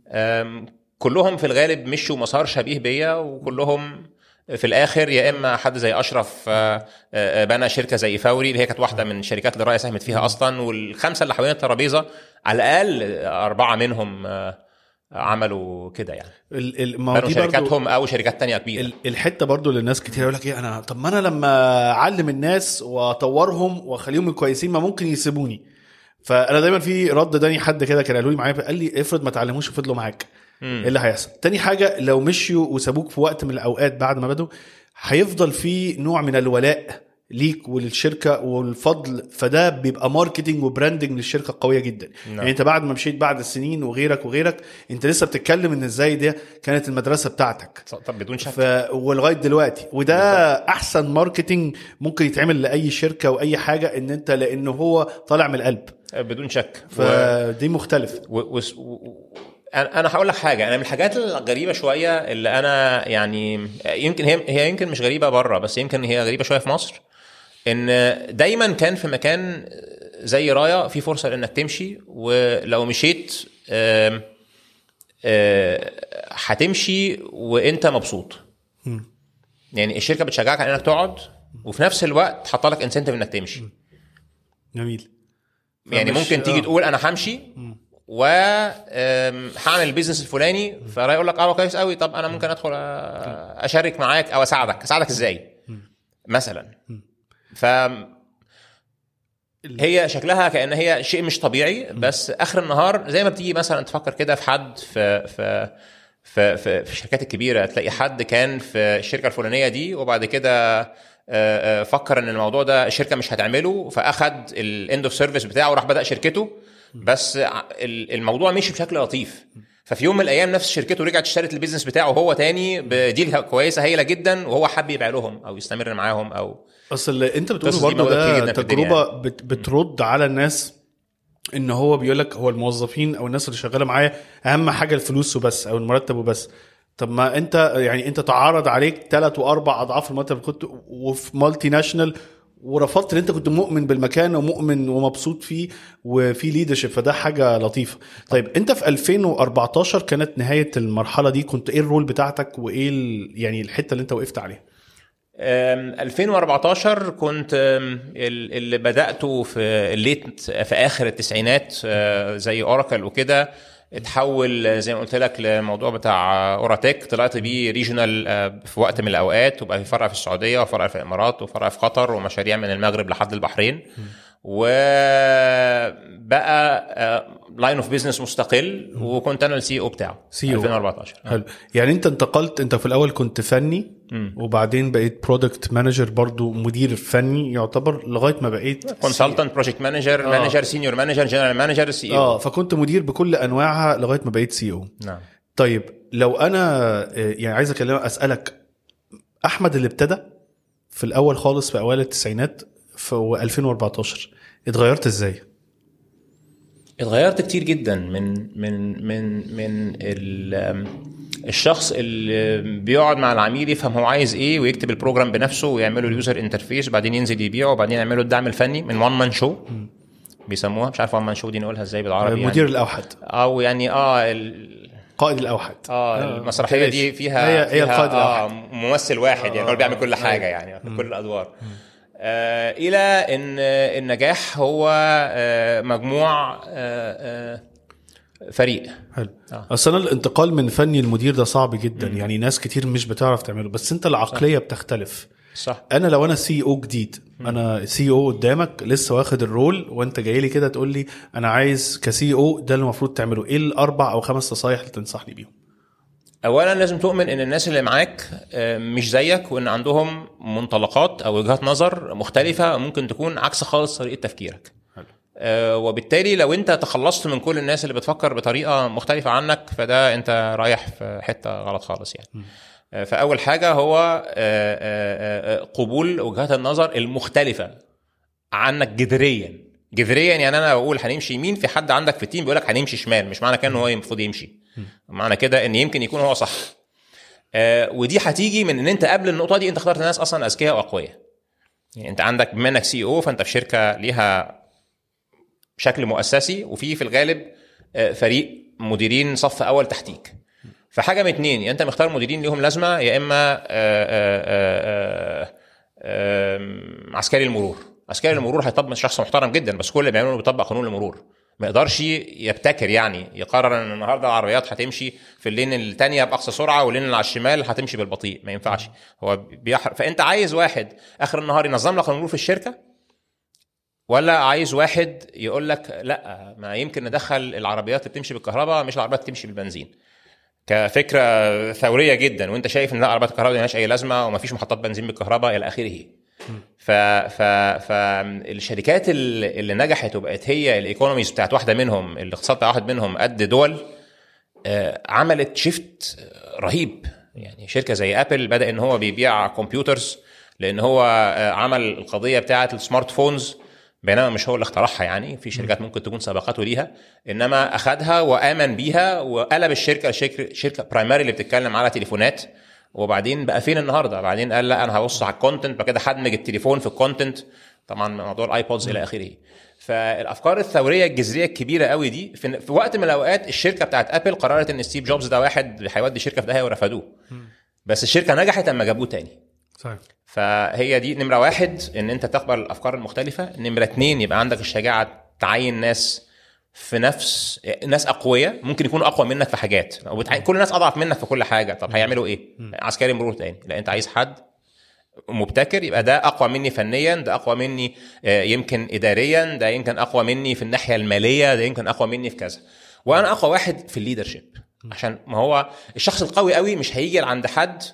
كلهم في الغالب مشوا مسار شبيه بيا، وكلهم في الاخر يا اما حد زي اشرف بنى شركه زي فوري اللي هي كانت واحده من الشركات اللي رايا ساهمت فيها اصلا، والخمسه اللي حوالين الترابيزه على الاقل اربعه منهم عملوا كده، يعني بنوا شركاتهم او شركات تانية كبيره. الحته برضو اللي الناس كتير يقول لك ايه، انا طب ما انا لما اعلم الناس واطورهم واخليهم كويسين ما ممكن يسيبوني. فانا دايما في رد داني حد كده كان قالوا لي معايا، قال لي افرض ما تعلموش وفضلوا معاك، ايه اللي هيحصل؟ تاني حاجه لو مشيوا وسابوك في وقت من الاوقات بعد ما بدوا، هيفضل في نوع من الولاء ليك وللشركه والفضل، فده بيبقى ماركتينج وبراندنج للشركه قويه جدا. نعم. يعني انت بعد ما مشيت بعد السنين وغيرك وغيرك انت لسه بتتكلم ان ازاي ده كانت المدرسه بتاعتك. طب بدون شك. ف... ولغايه دلوقتي، وده بالضبط. احسن ماركتينج ممكن يتعمل لاي شركه واي حاجه، ان انت لانه هو طالع من القلب بدون شك. فدي مختلف. و... و... و... انا هقول لك حاجه، انا من الحاجات الغريبه شويه اللي انا يعني يمكن هي هي يمكن مش غريبه بره، بس يمكن هي غريبه شويه في مصر، ان دايما كان في مكان زي رايا في فرصه انك تمشي، ولو مشيت آآ آآ هتمشي وانت مبسوط. يعني الشركه بتشجعك على انك تقعد، وفي نفس الوقت حاطه لك انسنتيف انك تمشي. جميل. يعني ممكن تيجي تقول انا همشي وهعمل البيزنس الفلاني، فراي يقول لك اه كويس قوي، طب انا ممكن ادخل اشارك معاك او اساعدك. اساعدك ازاي مثلا؟ ف هي شكلها كأن هي شيء مش طبيعي، بس اخر النهار زي ما بتيجي مثلا تفكر كده في حد في في في في, في الشركات الكبيره، تلاقي حد كان في الشركه الفلانيه دي وبعد كده فكر ان الموضوع ده الشركه مش هتعمله، فاخد الاند اوف سيرفيس بتاعه وراح بدا شركته، بس الموضوع مشي بشكل لطيف. ففي يوم من الايام نفس شركته رجعت اشترت البيزنس بتاعه هو تاني بديل كويسه هايله جدا، وهو حب يبيع لهم او يستمر معاهم. او اصل انت بتقول برضه ده تجربه يعني. بترد على الناس ان هو بيقولك هو الموظفين او الناس اللي شغاله معايا اهم حاجه الفلوس وبس او المرتب وبس. طب ما انت يعني انت تعرض عليك ثلاث واربع اضعاف المرتب كنت وفي مالتي ناشونال، ورفضت ان انت كنت مؤمن بالمكان ومؤمن ومبسوط فيه وفي ليدرشيب، فده حاجه لطيفه. طيب انت في ألفين وأربعتاشر كانت نهايه المرحله دي، كنت ايه الرول بتاعتك وايه يعني الحته اللي انت وقفت عليها؟ ألفين وأربعتاشر كنت اللي بدأته في الليت في آخر التسعينات زي أوراكل وكده، اتحول زي ما قلت لك لموضوع بتاع اوراتيك، طلعت بيه ريجونال في وقت من الاوقات، وبقى في فرع في السعوديه وفرع في الامارات وفرع في قطر ومشاريع من المغرب لحد البحرين. وبقى لاين اوف بيزنس مستقل، وكنت انا السي او بتاعه سي او ألفين وأربعتاشر. حلو. يعني انت انتقلت، انت في الاول كنت فني م. وبعدين بقيت برودكت مانجر، برضو مدير فني يعتبر، لغايه ما بقيت كونسلتنت، بروجكت مانجر، مانجر، سينيور مانجر، جنرال مانجر، سي او. اه فكنت مدير بكل انواعها لغايه ما بقيت سي او. نعم. طيب لو انا يعني عايز اكلمك اسالك، احمد اللي ابتدى في الاول خالص في اوائل التسعينات في ألفين وأربعتاشر اتغيرت ازاي؟ اتغيرت كتير جدا من من من من الشخص اللي بيقعد مع العميل يفهم هو عايز ايه ويكتب البروجرام بنفسه ويعمله اليوزر انترفيس، وبعدين ينزل يبيعه، وبعدين يعمله الدعم الفني من وان مان شو بيسموها، مش عارف وان مان شو دي نقولها ازاي بالعربي، مدير يعني الاوحد او يعني اه قائد الاوحد. اه, آه المسرحيه دي فيها هي, هي القائد آه الاوحد، ممثل واحد آه يعني هو بيعمل كل حاجه، يعني في كل الادوار. آه الى ان النجاح هو آه مجموع آه آه فريق. حلو. آه. اصلا الانتقال من فني لمدير ده صعب جدا. م. يعني ناس كتير مش بتعرف تعمله، بس انت العقليه صح. بتختلف. صح. انا لو انا سي او جديد، م. انا سي او قدامك لسه واخد الرول، وانت جاي لي كده تقول لي انا عايز كسي او ده اللي المفروض تعمله، ايه الاربع او خمس نصايح اللي تنصحني بيهم؟ اولا لازم تؤمن ان الناس اللي معاك مش زيك، وان عندهم منطلقات او وجهات نظر مختلفه ممكن تكون عكس خالص طريقه تفكيرك. حلو. وبالتالي لو انت تخلصت من كل الناس اللي بتفكر بطريقه مختلفه عنك، فده انت رايح في حته غلط خالص يعني. م. فاول حاجه هو قبول وجهات النظر المختلفه عنك جذريا. جذريا يعني انا بقول هنمشي يمين، في حد عندك في التيم بيقول لك هنمشي شمال، مش معنى كده ان هو المفروض يمشي، معنى كده ان يمكن يكون هو صح. آه ودي هتيجي من ان انت قبل النقطه دي انت اخترت ناس اصلا اذكياء واقوياء. يعني انت عندك بما انك سي او، فانت في شركه ليها شكل مؤسسي، وفي في الغالب آه فريق مديرين صف اول تحتيك. فحاجه من اتنين، يا انت مختار مديرين ليهم لازمه، يا اما آه آه آه آه عسكري المرور. عسكري المرور هيطبق شخص محترم جدا، بس كل اللي بيعمله بيطبق قانون المرور، ما يقدرش يبتكر، يعني يقرر ان النهارده العربيات هتمشي في اللين الثانيه باقصى سرعه واللين اللي على الشمال هتمشي بالبطيء، ما ينفعش. هو بيحرق. فانت عايز واحد اخر النهار ينظم لك المرور في الشركه، ولا عايز واحد يقول لك لا ما يمكن ندخل العربيات اللي بتمشي بالكهرباء مش العربيات تمشي بالبنزين، كفكره ثوريه جدا، وانت شايف ان لا عربيات الكهرباء مالهاش اي لازمه وما فيش محطات بنزين بالكهرباء الى اخره. ف ف فالشركات اللي نجحت وبقت هي الايكونوميز بتاعت واحده منهم، الاقتصاد بتاع واحد منهم قد دول، عملت شيفت رهيب. يعني شركه زي ابل بدا ان هو بيبيع كمبيوترز لان هو عمل القضيه بتاعه السمارت فونز، بينما مش هو اللي اخترعها، يعني في شركات ممكن تكون سبقته ليها، انما اخدها وامن بيها وقلب الشركه شركه شركه برايمري اللي بتتكلم على تليفونات. وبعدين بقى فين النهارده؟ بعدين قال لا انا هبص على الكونتنت، بقى كده هدمج التليفون في الكونتنت، طبعا موضوع الايبودز الى اخره. فالافكار الثوريه الجذريه الكبيره قوي دي في, في وقت من الاوقات الشركه بتاعت ابل قررت ان ستيف جوبز ده واحد هيودي الشركه في داهيه ورفضوه، بس الشركه نجحت اما جابوه تاني. صحيح. فهي دي نمره واحد، ان انت تقبل الافكار المختلفه. نمره اتنين، يبقى عندك الشجاعه تعين ناس في نفس ناس اقوياء، ممكن يكونوا اقوى منك في حاجات، كل الناس اضعف منك في كل حاجه. طب هيعملوا ايه؟ عسكري مرور تاني؟ لا، انت عايز حد مبتكر، يبقى ده اقوى مني فنيا، ده اقوى مني يمكن اداريا، ده يمكن اقوى مني في الناحيه الماليه، ده يمكن اقوى مني في كذا، وانا اقوى واحد في الليدرشيب. عشان ما هو الشخص القوي قوي مش هيجي عند حد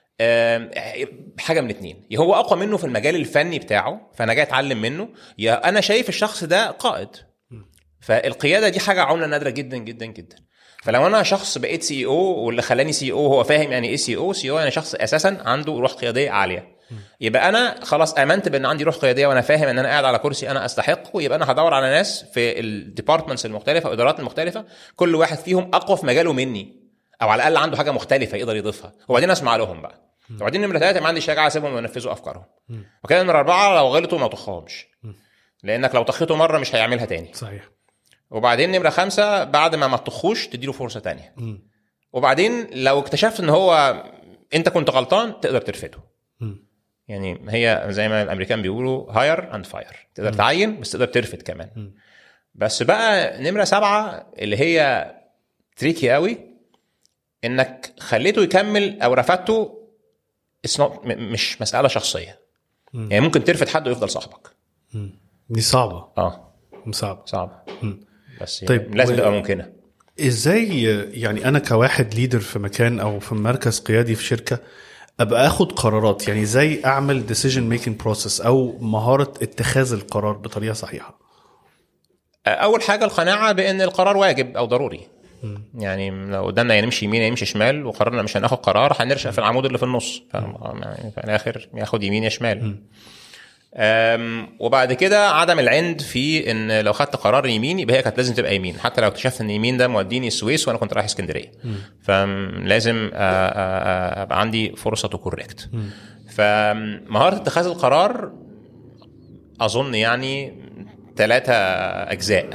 حاجه من اتنين، يا هو اقوى منه في المجال الفني بتاعه فانا جاي اتعلم منه، يا انا شايف الشخص ده قائد. فالقياده دي حاجه عمله نادره جدا جدا جدا. فلو انا شخص بقيت سي او واللي خلاني سي او هو فاهم يعني ايه سي او، سي او يعني شخص اساسا عنده روح قياديه عاليه، يبقى انا خلاص امنت بان عندي روح قياديه وانا فاهم ان انا قاعد على كرسي انا استحقه. يبقى انا هدور على ناس في الديبارتمنتس المختلفه والادارات المختلفه كل واحد فيهم اقوى في مجاله مني، او على الاقل عنده حاجه مختلفه يقدر يضيفها، وبعدين اسمع لهم بقى. وبعدين نمره ثلاثه، ما عنديش شجاعه اسيبهم ينفذوا افكارهم. وكده نمره اربعه، لو غلطوا ما تخهمش، لانك لو طخيته مره مش هيعملها تاني. صحيح. وبعدين نمره خمسة، بعد ما ما تخوش تديله فرصه تانية. م. وبعدين لو اكتشفت ان هو انت كنت غلطان تقدر ترفضه. م. يعني هي زي ما الامريكان بيقولوا هاير اند فاير، تقدر م. تعين بس تقدر ترفض كمان. م. بس بقى نمره سبعة اللي هي تريكي قوي انك خليته يكمل او رفضته. مش مساله شخصيه. م. يعني ممكن ترفض حد ويفضل صاحبك. م. دي صعبه. اه صعبه صعبه. بس طيب يعني لازم تبقى و... ممكنه. ازاي يعني انا كواحد ليدر في مكان او في مركز قيادي في شركه ابقى اخد قرارات؟ يعني ازاي اعمل decision making process او مهاره اتخاذ القرار بطريقه صحيحه؟ اول حاجه القناعه بان القرار واجب او ضروري. م. يعني لو قدامنا يمشي يمين يمشي شمال وقررنا مش هناخد قرار هنرشق في العمود اللي في النص، يعني في الاخر ياخد يمين يا شمال. م. وبعد كده عدم العند في ان لو خدت قرار يمين يبقى هي كانت لازم تبقى يمين، حتى لو اكتشفت ان يمين ده موديني السويس وانا كنت رايح اسكندريه. فلازم ابقى عندي فرصه تكوركت. فمهاره اتخاذ القرار اظن يعني ثلاثه اجزاء.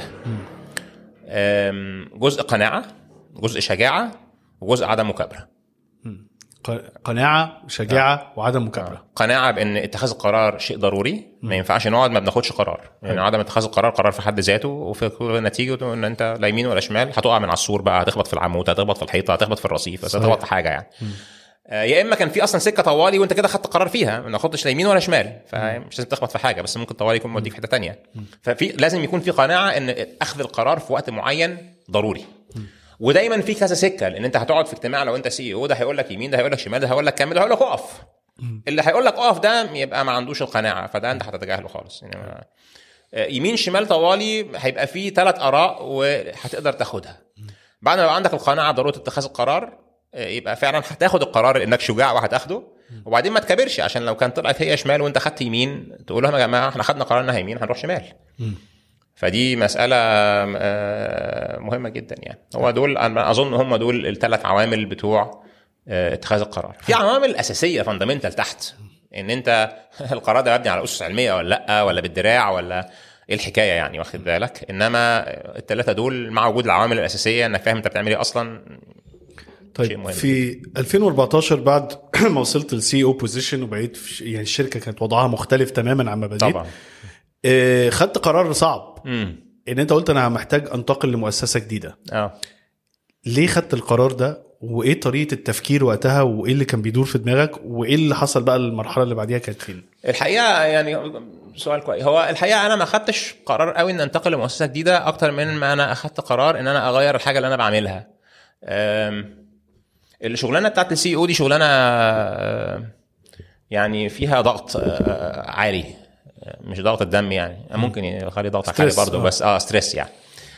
جزء قناعه، جزء شجاعه، وجزء عدم مكابره. قناعه، شجاعه، آه. وعدم مكابره. آه. قناعه بان اتخاذ القرار شيء ضروري، ما ينفعش نقعد ما بناخدش قرار. يعني عدم اتخاذ القرار قرار في حد ذاته، وفي كل نتيجه ان انت لا يمين ولا شمال، هتقع من على السور بقى، هتخبط في العمود، هتخبط في الحيطه، هتخبط في الرصيف، هتخبط في حاجه يعني. آه يا اما كان في اصلا سكه طوالي وانت كده خدت قرار فيها، ما ناخدش لا يمين ولا شمال، فمش لازم تخبط في حاجه، بس ممكن طوالي يكون موديك في حته ثانيه. ففي لازم يكون في قناعه ان اخذ القرار في وقت معين ضروري. ودايما في كذا سكه، لان انت هتقعد في اجتماع لو انت سي او، ده هيقول لك يمين، ده هيقول لك شمال، ده هيقول لك كمل، ده هيقول لك اقف. اللي هيقول لك اقف ده يبقى ما عندوش القناعه، فده انت هتتجاهله خالص. يعني يمين شمال طوالي هيبقى فيه ثلاث اراء وهتقدر تاخدها. بعد ما يبقى عندك القناعه ضروره اتخاذ القرار، يبقى فعلا هتاخد القرار انك شجاع وهتاخده. وبعدين ما تكبرش، عشان لو كان طلعت هي شمال وانت خدت يمين تقول لهم يا جماعه احنا خدنا قرارنا يمين، هنروح شمال. فدي مسألة مهمة جدا. يعني هو دول أنا أظن هم دول الثلاث عوامل بتوع اتخاذ القرار. في عوامل أساسية فاندامنتال تحت، إن أنت القرار ده مبني على أسس علمية ولا لأ، ولا بالدراع ولا إيه الحكاية يعني، واخد بالك. إنما الثلاثة دول مع وجود العوامل الأساسية إنك فاهم أنت بتعمل إيه أصلا. طيب في ألفين وأربعتاشر بعد ما وصلت السي او بوزيشن وبقيت يعني الشركة كانت وضعها مختلف تماما عما بديت طبعا. اه خدت قرار صعب. مم. ان انت قلت انا محتاج انتقل لمؤسسة جديدة. اه ليه خدت القرار ده؟ وايه طريقة التفكير وقتها؟ وايه اللي كان بيدور في دماغك؟ وايه اللي حصل بقى المرحلة اللي بعديها كانت فين؟ الحقيقة يعني سؤال كويس. هو الحقيقة انا ما خدتش قرار قوي ان انتقل لمؤسسة جديدة، اكتر من ما انا اخدت قرار ان انا اغير الحاجة اللي انا بعملها. الشغلانة بتاعت السي او دي شغلانة يعني فيها ضغط عالي، مش ضغط الدم يعني، ممكن يخلي ضغط عالي برضه، بس اه ستريس يعني.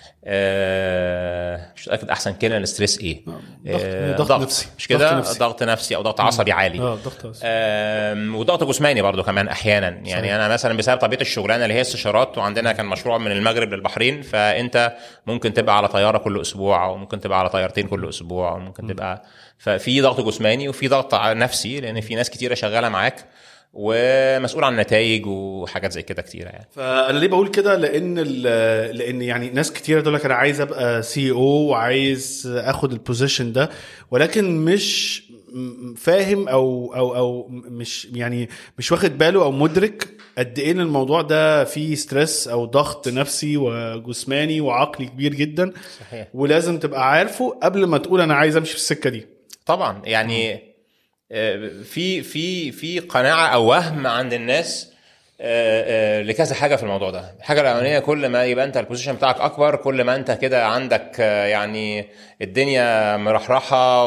آه مش متاكد احسن كلمه الستريس ايه. آه ضغط, ضغط نفسي، مش كده؟ ضغط نفسي. ضغط نفسي او ضغط عصبي عالي. اه ضغط آه وضغط جسماني برضو كمان احيانا يعني. صحيح. انا مثلا بسبب طبيعه الشغلانه اللي هي استشارات، وعندنا كان مشروع من المغرب للبحرين، فانت ممكن تبقى على طياره كل اسبوع، او ممكن تبقى على طيارتين كل اسبوع، او ممكن تبقى، ففي ضغط جسماني وفي ضغط نفسي، لان في ناس كتيره شغاله معاك ومسؤول عن النتائج وحاجات زي كده كتيره يعني. فانا ليه بقول كده؟ لان لان يعني ناس كتيره تقول لك انا عايز ابقى سي او وعايز اخد البوزيشن ده، ولكن مش فاهم او او او مش يعني مش واخد باله او مدرك قد ايه الموضوع ده فيه ستريس او ضغط نفسي وجسماني وعقلي كبير جدا. صحيح. ولازم تبقى عارفه قبل ما تقول انا عايز امشي في السكه دي. طبعا يعني م. في في في قناعه او وهم عند الناس لكذا حاجه في الموضوع ده. الحاجه الاولانيه، كل ما يبقى انت البوزيشن بتاعك اكبر، كل ما انت كده عندك يعني الدنيا مرحرحه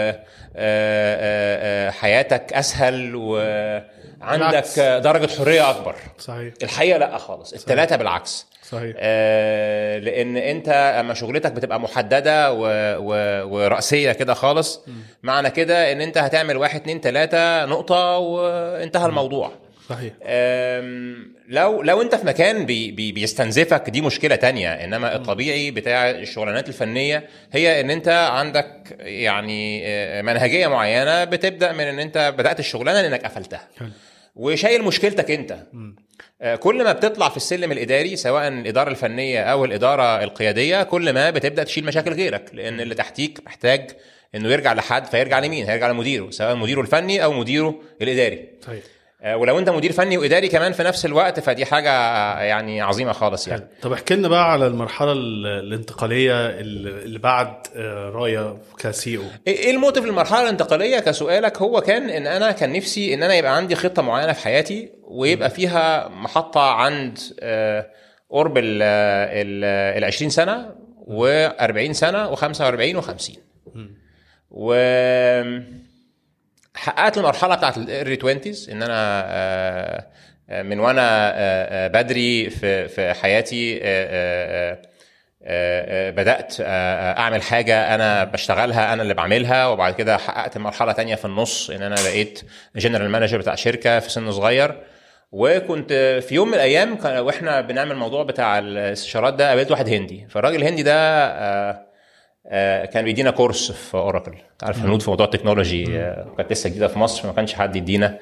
وحياتك اسهل وعندك درجه حريه اكبر. صحيح. الحقيقه لا خالص، الثلاثه بالعكس. صحيح. آه لان انت اما شغلتك بتبقى محدده و... و... ورأسيه كده خالص، م. معنى كده ان انت هتعمل واحد اتنين تلاتة نقطه وانتهى الموضوع. صحيح. لو لو انت في مكان بي بي بيستنزفك دي مشكله تانية، انما الطبيعي بتاع الشغلانات الفنيه هي ان انت عندك يعني منهجيه معينه، بتبدا من ان انت بدات الشغلانه لانك قفلتها وشايل مشكلتك انت. م. كل ما بتطلع في السلم الاداري، سواء الاداره الفنيه او الاداره القياديه، كل ما بتبدا تشيل مشاكل غيرك، لان اللي تحتيك محتاج انه يرجع لحد، فيرجع لمين؟ هيرجع لمديره، سواء مديره الفني او مديره الاداري. طيب. ولو انت مدير فني واداري كمان في نفس الوقت فدي حاجه يعني عظيمه خالص يعني. طب احكي لنا بقى على المرحله الانتقاليه اللي بعد رايا كسي او. ايه الموتيف للمرحله الانتقاليه كسؤالك؟ هو كان ان انا كان نفسي ان انا يبقى عندي خطه معينه في حياتي ويبقى فيها محطه عند قرب ال عشرين سنه و40 سنه و45 و50. و حققت المرحله بتاعت الايرلي توينتيز ان انا من وانا بدري في في حياتي بدات اعمل حاجه انا بشتغلها انا اللي بعملها. وبعد كده حققت مرحله تانية في النص ان انا بقيت جنرال مانجر بتاع شركه في سن صغير. وكنت في يوم من الايام واحنا بنعمل الموضوع بتاع الاستشارات ده قابلت واحد هندي. فالراجل الهندي ده كان بيدينا كورس في اوراكل. عارف هنود في موضوع التكنولوجي كانت لسه جديده في مصر ما كانش حد يدينا.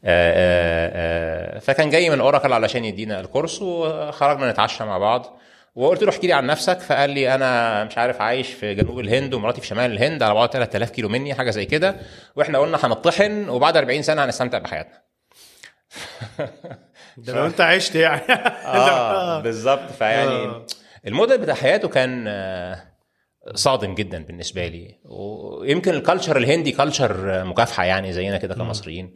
فكان جاي من اوراكل علشان يدينا الكورس وخرجنا نتعشى مع بعض وقلت له احكي لي عن نفسك. فقال لي انا مش عارف عايش في جنوب الهند ومراتي في شمال الهند على بعد ثلاثة آلاف كيلو مني حاجه زي كده واحنا قلنا هنطحن وبعد أربعين سنه هنستمتع بحياتنا. ده لو انت عشت يعني. اه بالظبط. فيعني الموديل بتاع حياته كان صادم جدا بالنسبه لي. ويمكن الكالتشر الهندي كالتشر مكافحه يعني زينا كده كمصريين.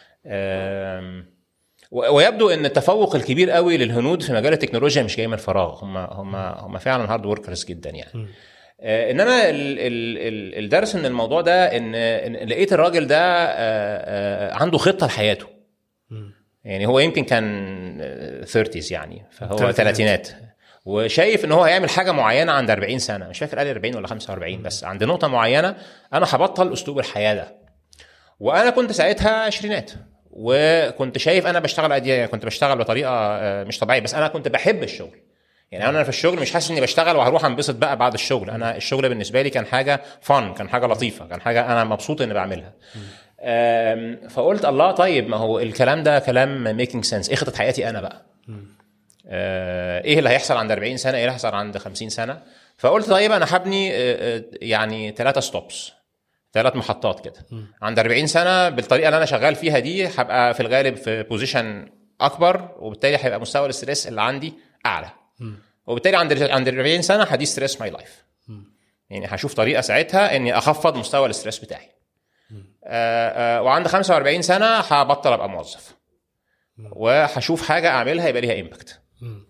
ويبدو ان التفوق الكبير قوي للهنود في مجال التكنولوجيا مش جاي من فراغ. هم هم هم فعلا هارد وركرز جدا يعني. انما الدرس من الموضوع ده ان لقيت الراجل ده عنده خطه لحياته. يعني هو يمكن كان ثلاثينات يعني فهو ثلاثينات وشايف ان هو هيعمل حاجه معينه عند أربعين سنه. مش فاكر قال أربعين ولا خمسة وأربعين بس عند نقطه معينه انا هبطل اسلوب الحياه ده. وانا كنت ساعتها عشرينات وكنت شايف انا بشتغل قد ايه. كنت بشتغل بطريقه مش طبيعيه بس انا كنت بحب الشغل. يعني انا في الشغل مش حاسس اني بشتغل وهروح انبسط بقى بعد الشغل. انا الشغل بالنسبه لي كان حاجه فن كان حاجه لطيفه كان حاجه انا مبسوط اني بعملها. فقلت الله طيب ما هو الكلام ده كلام ميكينج سنس. ايه خطه حياتي انا بقى؟ ايه اللي هيحصل عند أربعين سنه؟ ايه اللي هيحصل عند خمسين سنه؟ فقلت طيب انا هبني يعني ثلاثه ستوبس ثلاث محطات كده. عند أربعين سنه بالطريقه اللي انا شغال فيها دي هبقى في الغالب في بوزيشن اكبر وبالتالي هيبقى مستوى الاستريس اللي عندي اعلى. وبالتالي عند عند أربعين سنه هدي ستريس ماي لايف. يعني هشوف طريقه ساعتها اني اخفض مستوى الاستريس بتاعي. آآ آآ وعند خمسة وأربعين سنه هبطل ابقى موظف وهشوف حاجه اعملها يبقى ليها امباكت.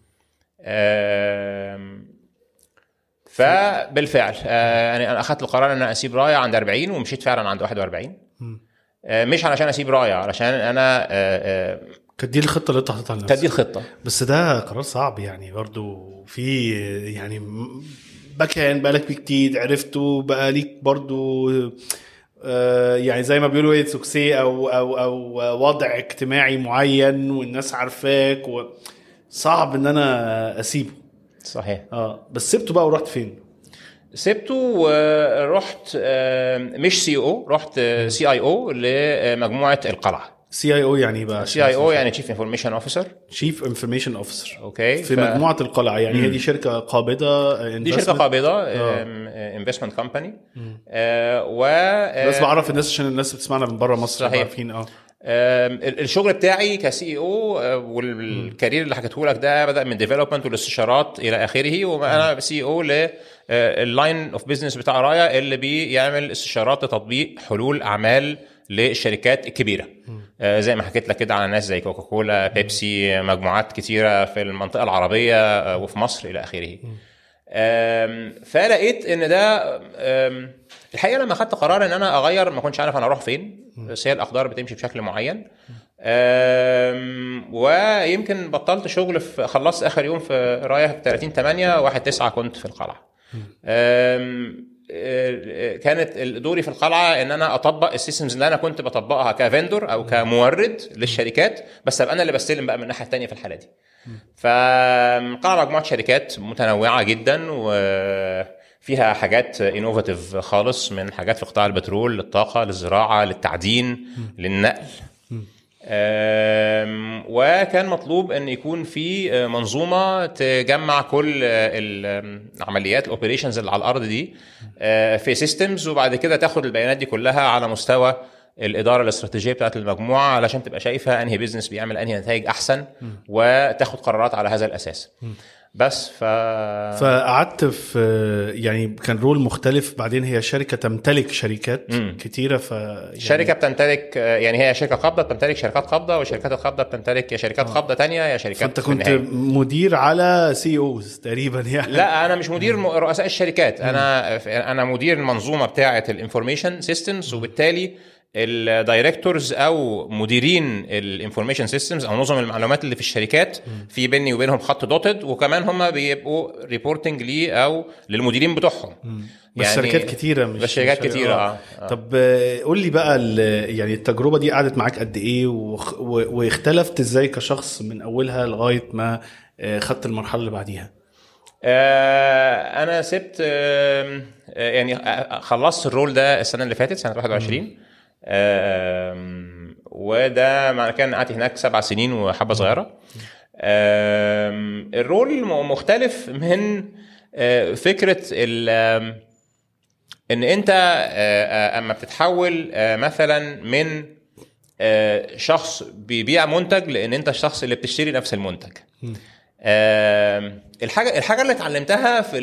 فبالفعل يعني انا اخذت القرار ان انا اسيب رايا عند أربعين ومشيت فعلا عند واحد وأربعين. مش علشان اسيب رايا علشان انا كانت دي الخطه اللي انت حاططها لنفسك. كانت دي الخطه بس ده قرار صعب يعني برضو في يعني مكان بقالك فيه كتير عرفته بقى ليك برضو يعني زي ما بيقولوا ايه سوكسي او او او وضع اجتماعي معين والناس عارفاك وصعب ان انا اسيبه. صحيح. اه بس سبته بقى ورحت فين؟ سبته ورحت مش سي او رحت سي اي او لمجموعه القلعه. سي اي او يعني بقى سي اي او يعني تشيف انفورميشن اوفيسر. تشيف انفورميشن اوفيسر اوكي في ف... مجموعه القلعه يعني. هي دي شركه قابضه دي شركه قابضه انفستمنت كومباني. و بس بعرف الناس عشان الناس بتسمعنا من بره مصر عارفين. اه الشغل بتاعي كسي او والكارير اللي حكيته لك ده بدا من ديفلوبمنت والاستشارات الى اخره. وانا سي او لللاين اوف بزنس بتاع رايا اللي بيعمل استشارات لتطبيق حلول اعمال للشركات الكبيره. آه زي ما حكيت لك كده على ناس زي كوكاكولا بيبسي مجموعات كتيره في المنطقه العربيه آه وفي مصر الى اخره. فلقيت ان ده الحقيقه لما اخدت قرار ان انا اغير ما كنتش عارف انا اروح فين. بس هي الاقدار بتمشي بشكل معين. ويمكن بطلت شغل في خلصت اخر يوم في رايح في ثلاثين ثمانية واحد تسعة كنت في القلعه. كانت دوري في القلعه ان انا اطبق السيستمز اللي انا كنت بطبقها كفندور او كمورد للشركات بس ابقى انا اللي بستلم بقى من الناحيه الثانيه في الحاله دي. فالقلعه مجموعه شركات متنوعه جدا وفيها حاجات انوفاتيف خالص من حاجات في قطاع البترول للطاقه للزراعه للتعدين للنقل. وكان مطلوب ان يكون في منظومه تجمع كل العمليات الاوبريشنز اللي على الارض دي في سيستمز وبعد كده تاخد البيانات دي كلها على مستوى الاداره الاستراتيجيه بتاعت المجموعه علشان تبقى شايفه انهي بيزنس بيعمل انهي نتائج احسن وتاخد قرارات على هذا الاساس. بس ف فقعدت في يعني كان رول مختلف. بعدين هي شركه تمتلك شركات م. كتيره. ف يعني شركه بتمتلك يعني هي شركه قابضه بتمتلك شركات قابضه وشركات القابضه بتمتلك يا شركات آه. قابضه تانية يا شركات. فانت كنت مدير على سي اوز تقريبا يعني؟ لا انا مش مدير رؤساء الشركات. م. انا انا مدير المنظومه بتاعه الانفورميشن سيستمز وبالتالي الدايركتورز او مديرين الانفورميشن سيستمز او نظم المعلومات اللي في الشركات في بيني وبينهم خط دوتد وكمان هم بيبقوا ريبورتنج لي او للمديرين بتوعهم. بس يعني شركات كتيره مش بس شركات كتيره آه. آه. طب قول لي بقى يعني التجربه دي قعدت معاك قد ايه واختلفت ازاي كشخص من اولها لغايه ما خدت المرحله اللي بعديها؟ آه انا سبت آه يعني خلصت الرول ده السنه اللي فاتت سنه واحد وعشرين. وده معنى كان قعدت هناك سبع سنين وحبة صغيرة. الرول مختلف من فكرة ان انت اما بتتحول مثلا من شخص بيبيع منتج لان انت الشخص اللي بتشتري نفس المنتج. الحاجة الحاجة اللي اتعلمتها في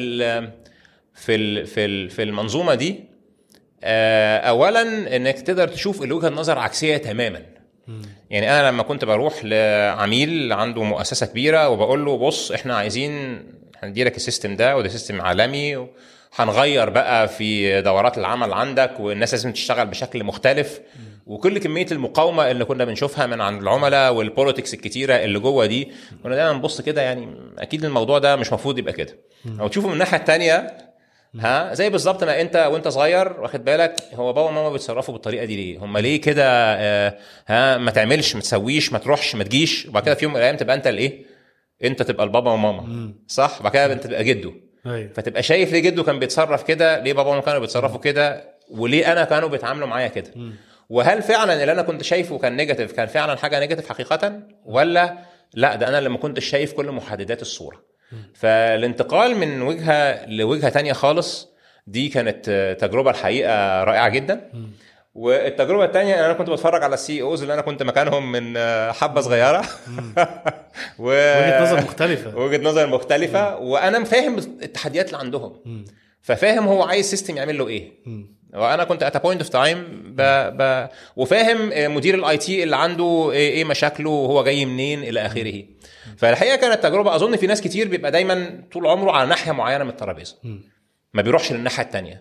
في في في المنظومة دي اولا انك تقدر تشوف الوجهه النظر عكسيه تماما. يعني انا لما كنت بروح لعميل عنده مؤسسه كبيره وبقول له بص احنا عايزين هنديلك السيستم ده وده سيستم عالمي وهنغير بقى في دورات العمل عندك والناس لازم تشتغل بشكل مختلف وكل كميه المقاومه اللي كنا بنشوفها من عند العملاء والبوليتكس الكتيره اللي جوه دي كنا دايما نبص كده يعني اكيد الموضوع ده مش مفروض يبقى كده. او تشوفه من الناحيه الثانيه ها زي بالظبط ما انت وانت صغير واخد بالك هو بابا وماما بيتصرفوا بالطريقه دي ليه؟ هم ليه كده؟ آه ها ما تعملش ما تسويش ما تروحش ما تجيش وبعد كده في يوم من الايام تبقى انت الايه؟ انت تبقى البابا وماما صح؟ بعد كده انت تبقى جده. فتبقى شايف ليه جده كان بيتصرف كده، ليه بابا وماما كانوا بيتصرفوا كده، وليه انا كانوا بيتعاملوا معايا كده. وهل فعلا اللي انا كنت شايفه كان نيجاتيف كان فعلا حاجه نيجاتيف حقيقه ولا لا ده انا لما كنت شايف كل محددات الصوره. فالانتقال من وجهه لوجهه تانية خالص دي كانت تجربة الحقيقة رائعة جدا. والتجربة الثانية أنا كنت بتفرج على السي اوز اللي أنا كنت مكانهم من حبة صغيرة و... وجهة نظر مختلفة وجهة نظر مختلفة وأنا فاهم التحديات اللي عندهم ففاهم هو عايز سيستم يعمل له إيه. وأنا كنت at a point of time ب... ب... وفاهم مدير الاي تي اللي عنده إيه مشاكله وهو جاي منين إلى آخره. فالحقيقة كانت تجربة أظن في ناس كتير بيبقى دايما طول عمره على ناحية معينة من الترابيزة ما بيروحش للناحية التانية.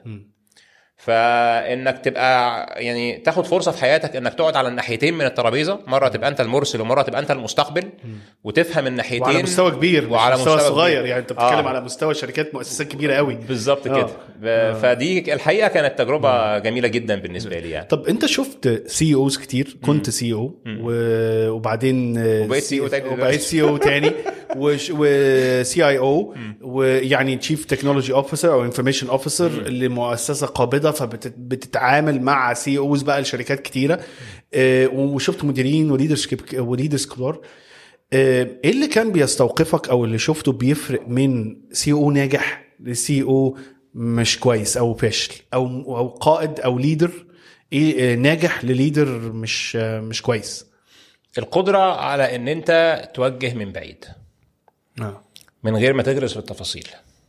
فإنك تبقى يعني تاخد فرصة في حياتك إنك تقعد على الناحيتين من الترابيزة، مرة تبقى أنت المرسل ومرة تبقى أنت المستقبل وتفهم الناحيتين وعلى مستوى كبير وعلى مستوى مستوى صغير كبير. يعني أنت بتتكلم آه. على مستوى شركات مؤسسات كبيرة قوي بالظبط كده. آه. فدي الحقيقة كانت تجربة آه. جميلة جدا بالنسبة لي يعني. طب أنت شفت سي اوز كتير كنت سي او وبعدين وبقيت سي او تاني وبقيت سي او تاني وسي اي او ويعني تشيف تكنولوجي اوفيسر او انفورميشن اوفيسر لمؤسسه قابضه فبتتعامل مع سي اوز بقى لشركات كتيره وشفت مديرين وليدرشيب وليدرز كبار. ايه اللي كان بيستوقفك او اللي شفته بيفرق من سي او ناجح لسي او مش كويس او فاشل او او قائد او ليدر ايه ناجح لليدر مش مش كويس؟ القدره على ان انت توجه من بعيد آه. من غير ما تدرس في التفاصيل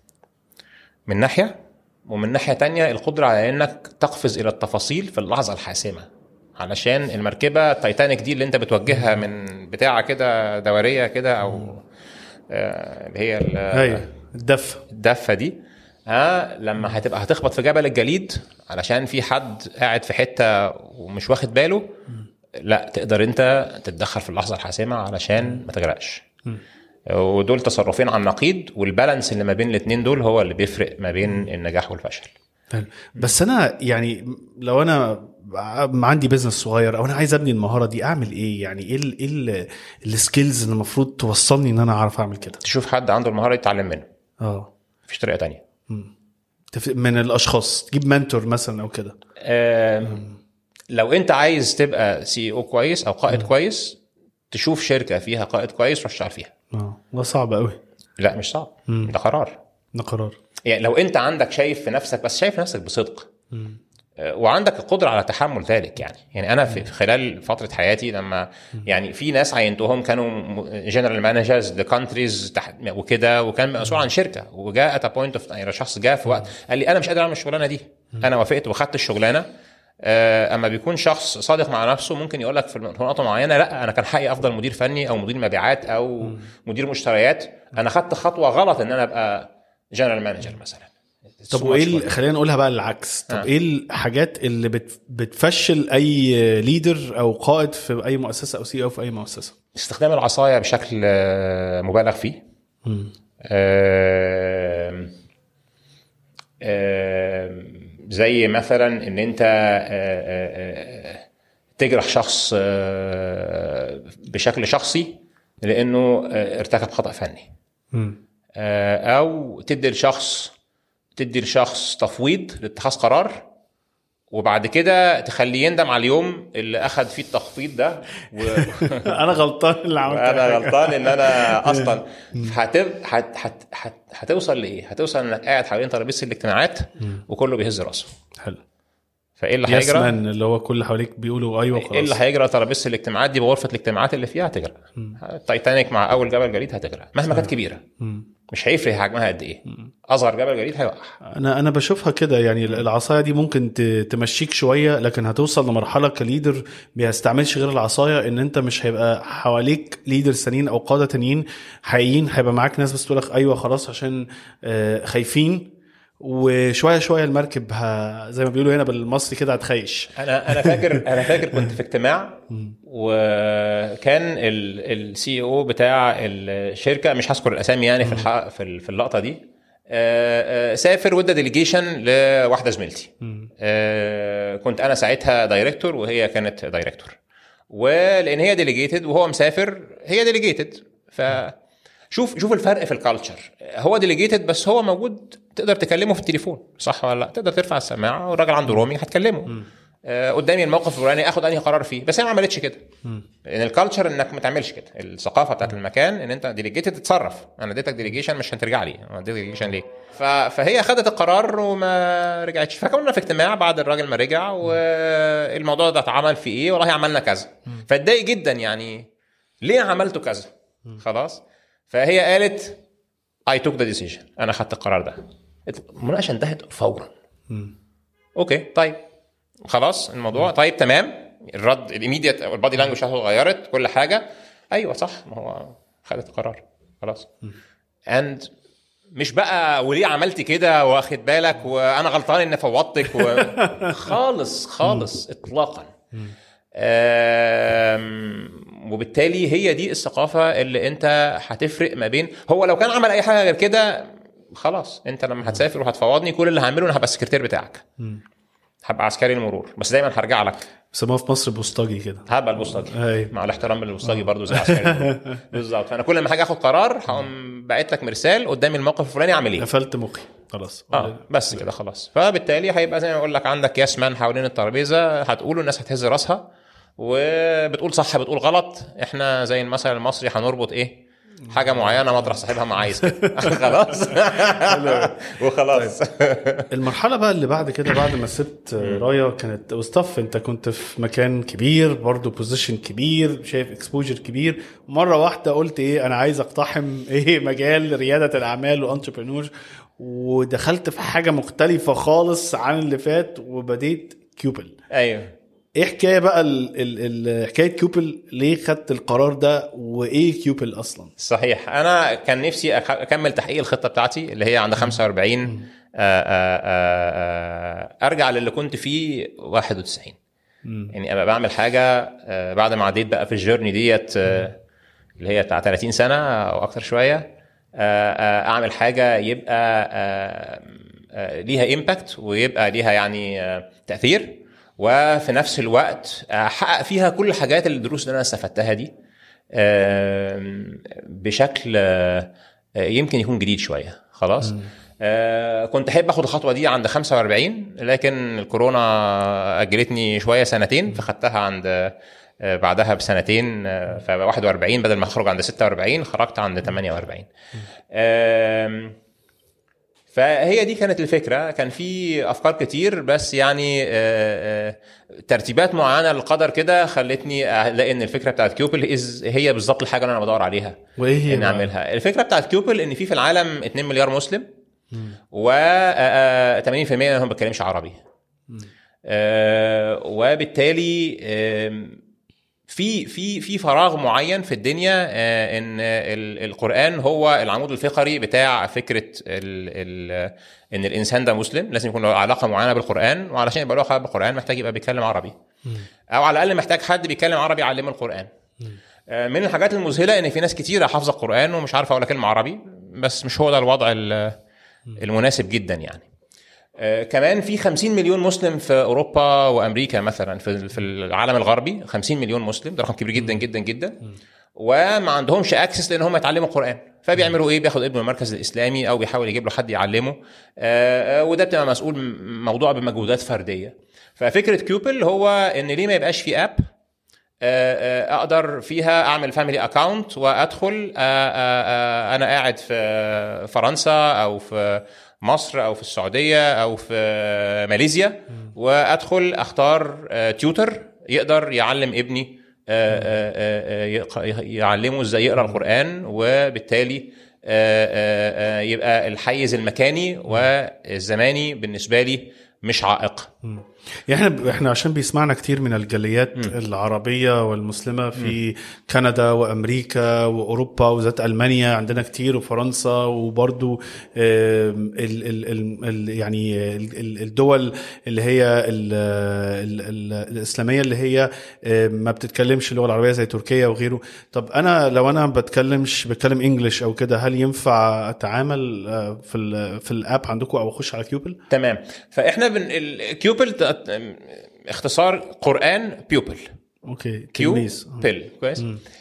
من ناحية، ومن ناحية تانية القدرة على انك تقفز الى التفاصيل في اللحظة الحاسمة علشان المركبة التايتانيك دي اللي انت بتوجهها من بتاعة كده دورية كده او اللي هي الدفة الدفة دي ها لما هتبقى هتخبط في جبل الجليد علشان في حد قاعد في حتة ومش واخد باله لا تقدر انت تتدخل في اللحظة الحاسمة علشان ما تغرقش. ودول تصرفين عن نقيض والبالانس اللي ما بين الاثنين دول هو اللي بيفرق ما بين النجاح والفشل. بس انا يعني لو انا عندي بيزنس صغير او انا عايز ابني المهارة دي اعمل ايه؟ يعني ايه ال ايه السكيلز اللي المفروض توصلني ان انا اعرف اعمل كده؟ تشوف حد عنده المهارة يتعلم منه. اه مفيش طريقة تانية. من الاشخاص تجيب منتور مثلا او كده. لو انت عايز تبقى سي او كويس او قائد م. كويس تشوف شركة فيها قائد كويس وتشتغل فيها. اه ده صعب قوي. لا مش صعب مم. ده قرار ده قرار يعني لو انت عندك شايف في نفسك بس شايف نفسك بصدق وعندك القدره على تحمل ذلك. يعني يعني انا في خلال فتره حياتي لما يعني في ناس عينتهم كانوا جنرال مانجرز لكونتريز وكده، وكان مسؤول عن شركه، وجاء ات بوينت اوف يعني شخص جاء في وقت قال لي انا مش قادر اعمل الشغلانه دي، انا وافقت وخدت الشغلانه. اما بيكون شخص صادق مع نفسه ممكن يقول لك في نقطه معينه لا انا كان حقي افضل مدير فني او مدير مبيعات او مدير مشتريات، انا خدت خطوه غلط ان انا ابقى جنرال مانجر مثلا. طب وايه، خلينا نقولها بقى العكس. طب آه. ايه الحاجات اللي بت بتفشل اي ليدر او قائد في اي مؤسسه او سي او في اي مؤسسه؟ استخدام العصايه بشكل مبالغ فيه. آه آه زي مثلا ان انت آه آه تجرح شخص آه بشكل شخصي لانه آه ارتكب خطأ فني، آه او تدي لشخص تدي لشخص تفويض لاتخاذ قرار وبعد كده تخليه يندم على اليوم اللي اخذ فيه التخفيض ده و... انا غلطان اللي عملت انا غلطان ان انا اصلا هتب... هت... هت... هت... هتوصل لايه؟ هتوصل انك قاعد حوالين ترابيزه الاجتماعات وكله بيهز راسه. حلو. فايه اللي هيجرى؟ يسمن اللي هو كل حواليك بيقولوا ايوه خلاص. ايه اللي هيجرى؟ ترابيزه الاجتماعات دي بغرفه الاجتماعات اللي فيها هتغرق. التايتانيك مع اول جبل جليد هتغرق مهما كانت كبيره. مم. مش هيفرق حجمها قد ايه، اصغر جبل جليد هيوقع. انا انا بشوفها كده، يعني العصايه دي ممكن تمشيك شويه، لكن هتوصل لمرحله كليدر بيستعملش غير العصايه، ان انت مش هيبقى حواليك ليدر سنين او قاده تانيين حقيقيين، هيبقى معاك ناس بس تقول لك ايوه خلاص عشان خايفين، وشويه شويه المركب ه... زي ما بيقولوا هنا بالمصري كده هتخيش. انا انا فاكر انا فاكر كنت في اجتماع وكان السي او بتاع الشركه، مش هذكر الاسامي يعني في الحق في في اللقطه دي، سافر وده ديليجيشن لواحده زميلتي. كنت انا ساعتها دايركتور وهي كانت دايركتور، ولان هي ديليجيتد وهو مسافر هي ديليجيتد. ف شوف شوف الفرق في الكالتشر. هو ديليجيتد بس هو موجود، تقدر تكلمه في التليفون صح ولا لا؟ تقدر ترفع السماعه والراجل عنده رومينج هتكلمه. آه قدامي الموقف الفلاني اخد انهي قرار فيه، بس هي ما عملتش كده. لان الكالتشر انك ما تعملش كده، الثقافه بتاعت المكان ان انت ديليجيتد تتصرف. انا اديتك ديليجيشن مش هترجع لي، انا اديتك ديليجيشن ليه؟ فهي خدت القرار وما رجعتش. فكنا في اجتماع بعد الراجل ما رجع والموضوع ده اتعمل في ايه، والله عملنا كذا. فاتضايق جدا، يعني ليه عملته كذا؟ خلاص. فهي قالت I took the decision، أنا خدت القرار ده. المناقشة انتهت فورا. مم. أوكي طيب خلاص الموضوع طيب تمام. الرد الإيميديت أو البادي لانجوج غيرت كل حاجة. أيوة صح، ما هو خدت القرار خلاص. and مش بقى وليه عملتي كده واخد بالك وأنا غلطان إن فوضتك و... خالص خالص إطلاقا. وبالتالي هي دي الثقافة اللي انت هتفرق ما بين. هو لو كان عمل اي حاجة غير كده خلاص، انت لما هتسافر وهتفوضني كل اللي هعمله انا هبقى السكرتير بتاعك، هبقى عسكري المرور، بس دايما هرجع لك. بسموها في مصر بوسطجي كده، هبقى البوسطجي مع الاحترام للبوسطجي برضو زي عسكري المرور بالظبط. فانا كل ما هاجي اخد قرار هقوم باعت لك مرسال قدامي الموقف الفلاني اعمل ايه، قفلت مخي خلاص. اه بس كده خلاص. فبالتالي هيبقى زي ما اقول لك عندك ياس مان حوالين الترابيزه، هتقولوا الناس هتهز راسها وبتقول صح بتقول غلط. احنا زي المثل المصري هنربط ايه حاجه معينه مطرح صاحبها ما عايز كده خلاص وخلاص. المرحله بقى اللي بعد كده، بعد ما سبت رايا كانت وستاف، انت كنت في مكان كبير برضو، بوزيشن كبير، شايف اكسبوجر كبير، مره واحده قلت ايه انا عايز اقتحم ايه مجال رياده الاعمال وانتربرينور، ودخلت في حاجه مختلفه خالص عن اللي فات وبديت كيوبل. ايوه ايه حكايه بقى ال ال حكايه كيوبل؟ ليه خدت القرار ده؟ وايه كيوبل اصلا؟ صحيح، انا كان نفسي اكمل تحقيق الخطه بتاعتي اللي هي عند خمسة وأربعين ارجع للي كنت فيه واحد وتسعين. يعني ابقى بعمل حاجه بعد ما عديت بقى في الجيرني ديت اللي هي بتاع ثلاثين سنه او اكتر شويه، اعمل حاجه يبقى ليها امباكت ويبقى ليها يعني تاثير، وفي نفس الوقت احقق فيها كل الحاجات اللي الدروس اللي انا استفدتها دي بشكل يمكن يكون جديد شويه. خلاص كنت احب اخد الخطوه دي عند خمسة وأربعين، لكن الكورونا اجلتني شويه سنتين، فخدتها عند بعدها بسنتين ف واحد وأربعين بدل ما اخرج عند ستة وأربعين خرجت عند ثمانية وأربعين. فهي دي كانت الفكره. كان في افكار كتير بس يعني آآ آآ ترتيبات معينه للقدر كده خلتني الاقي ان الفكره بتاعت كيوبل هي بالظبط الحاجه اللي انا بدور عليها وايه هي ان اعملها. الفكره بتاعت كيوبل ان في في العالم اتنين مليار مسلم و ثمانين في المية منهم ما بيتكلمش عربي. آه وبالتالي آه في في في فراغ معين في الدنيا، آه ان القرآن هو العمود الفقري بتاع فكرة ال ال ان الانسان ده مسلم لازم يكون له علاقة معينة بالقرآن، وعلشان يبقى له علاقة بالقرآن محتاج يبقى بيتكلم عربي او على الاقل محتاج حد بيتكلم عربي يعلمه القرآن. آه من الحاجات المذهلة ان في ناس كتيرة حافظة القرآن ومش عارفة ولا كلمة عربي، بس مش هو ده الوضع المناسب جدا يعني. آه كمان في خمسين مليون مسلم في أوروبا وأمريكا مثلا، في في العالم الغربي خمسين مليون مسلم، ده رقم كبير جدا جدا جدا، وما عندهمش اكسس لان هم يتعلموا القرآن. فبيعملوا ايه؟ بياخد ابنه المركز الإسلامي او بيحاول يجيب له حد يعلمه، آه وده بتبقى مسؤول موضوع بمجهودات فردية. ففكرة كيوبل هو ان ليه ما يبقاش في اب اقدر فيها اعمل فاميلي اكاونت وادخل انا قاعد في فرنسا او في مصر او في السعوديه او في ماليزيا، وادخل اختار تيوتر يقدر يعلم ابني يعلمه ازاي يقرا القرآن، وبالتالي يبقى الحيز المكاني والزماني بالنسبه لي مش عائق. يعني احنا احنا عشان بيسمعنا كتير من الجاليات م. العربيه والمسلمه في م. كندا وامريكا واوروبا وذات المانيا عندنا كتير، وفرنسا، وبرضو ال ال ال ال يعني ال الدول اللي هي ال ال ال الاسلاميه اللي هي ما بتتكلمش اللغه العربيه زي تركيا وغيره. طب انا لو انا بتكلمش بتكلم انجلش او كده، هل ينفع اتعامل في ال في الاب عندكم او اخش على كيوبل؟ تمام. فاحنا بن الكيوبل اختصار قرآن بيوبل. اوكي كيوبل كويس.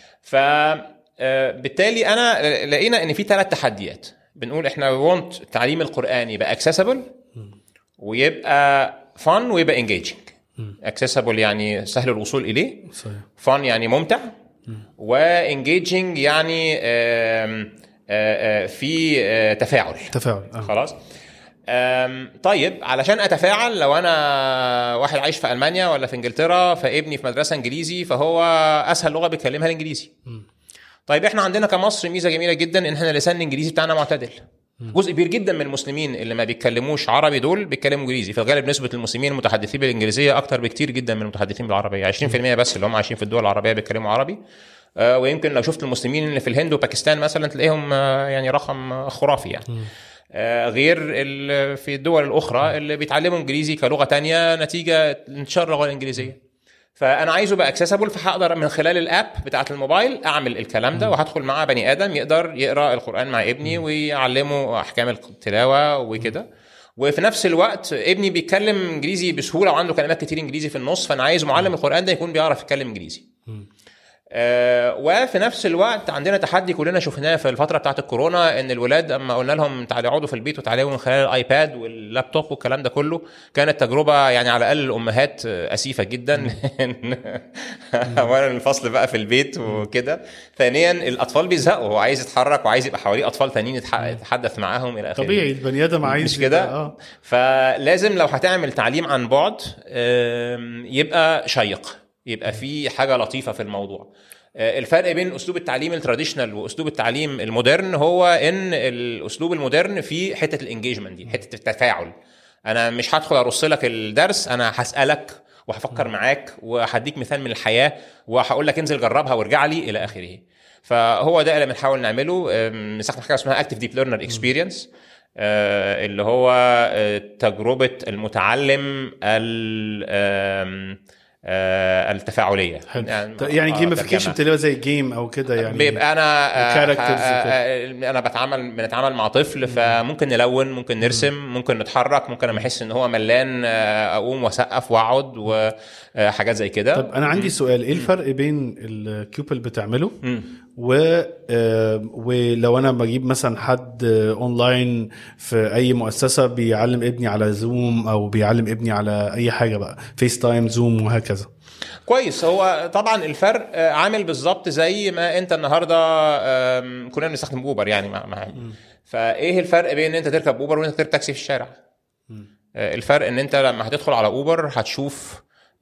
فبالتالي انا لقينا ان في ثلاث تحديات. بنقول احنا وونت تعليم القرآن يبقى اكسسبل ويبقى فن ويبقى انجيجنج. اكسسبل يعني سهل الوصول اليه، فن يعني ممتع، وانجيجنج يعني آآ آآ في تفاعل تفاعل آه. خلاص. طيب علشان اتفاعل، لو انا واحد عايش في المانيا ولا في انجلترا فابني في مدرسه انجليزي، فهو اسهل لغه بيتكلمها الانجليزي. م. طيب احنا عندنا كمصر ميزه جميله جدا ان احنا لسان الانجليزي بتاعنا معتدل. م. جزء كبير جدا من المسلمين اللي ما بيتكلموش عربي دول بيتكلموا انجليزي. في الغالب نسبه المسلمين المتحدثين بالانجليزيه اكتر بكتير جدا من المتحدثين بالعربيه. عشرين في المية بس اللي هم عايشين في الدول العربيه بيتكلموا عربي. آه ويمكن لو شفت المسلمين اللي في الهند وباكستان مثلا تلاقيهم آه يعني رقم خرافي يعني. م. غير في الدول الأخرى اللي بيتعلموا إنجليزي كلغة تانية نتيجة انتشار اللغة الإنجليزية. فأنا عايزه بقى اكسسبل، فهقدر من خلال الأب بتاعة الموبايل أعمل الكلام ده، وهدخل مع بني آدم يقدر يقرأ القرآن مع ابني ويعلمه أحكام التلاوة وكده. وفي نفس الوقت ابني بيتكلم إنجليزي بسهولة وعنده كلمات كتير إنجليزي في النص، فأنا عايز معلم القرآن ده يكون بيعرف يتكلم إنجليزي. آه وفي نفس الوقت عندنا تحدي كلنا شفناه في الفترة بتاعت الكورونا، ان الولاد اما قلنا لهم تعالوا اقعدوا في البيت وتعالوا من خلال الايباد واللابتوب والكلام ده كله، كانت تجربة يعني على الاقل الامهات اسيفة جدا. اولا الفصل بقى في البيت وكده، ثانيا الاطفال بيزهقوا، هو عايز يتحرك وعايز يبقى حواليه اطفال تانيين يتحدث معاهم الى اخره. طبيعي البني ادم عايز مش كده. آه. فلازم لو هتعمل تعليم عن بعد يبقى شيق، يبقى في حاجة لطيفة في الموضوع. الفرق بين أسلوب التعليم التراديشنال وأسلوب التعليم المودرن هو إن الأسلوب المودرن في حتة الانجيجمنت دي، حتة التفاعل. أنا مش هدخل أرص لك الدرس، أنا هسألك وهفكر معاك وهديك مثال من الحياة وهقول لك انزل جربها وارجع لي إلى آخره. فهو ده اللي بنحاول نعمله. نستخدم حاجة اسمها Active Deep Learner Experience، اللي هو تجربة المتعلم ال آه التفاعليه. يعني, يعني جيميفيكيشن بتبقى زي جيم او كده، يعني بيبقى انا آه آه انا بتعامل بنتعامل مع طفل، فممكن نلون، ممكن نرسم، ممكن نتحرك، ممكن انا احس ان هو ملان اقوم واسقف واقعد وحاجات زي كده. طب انا عندي سؤال، ايه الفرق بين الكيوبل بتعمله و ولو انا بجيب مثلا حد اونلاين في اي مؤسسه بيعلم ابني على زوم او بيعلم ابني على اي حاجه بقى فيس تايم زوم وهكذا. كويس. هو طبعا الفرق عامل بالظبط زي ما انت النهارده كلنا بنستخدم اوبر يعني مع, مع فايه الفرق بين ان انت تركب اوبر وانت تركب تاكسي في الشارع؟ م. الفرق ان انت لما هتدخل على اوبر هتشوف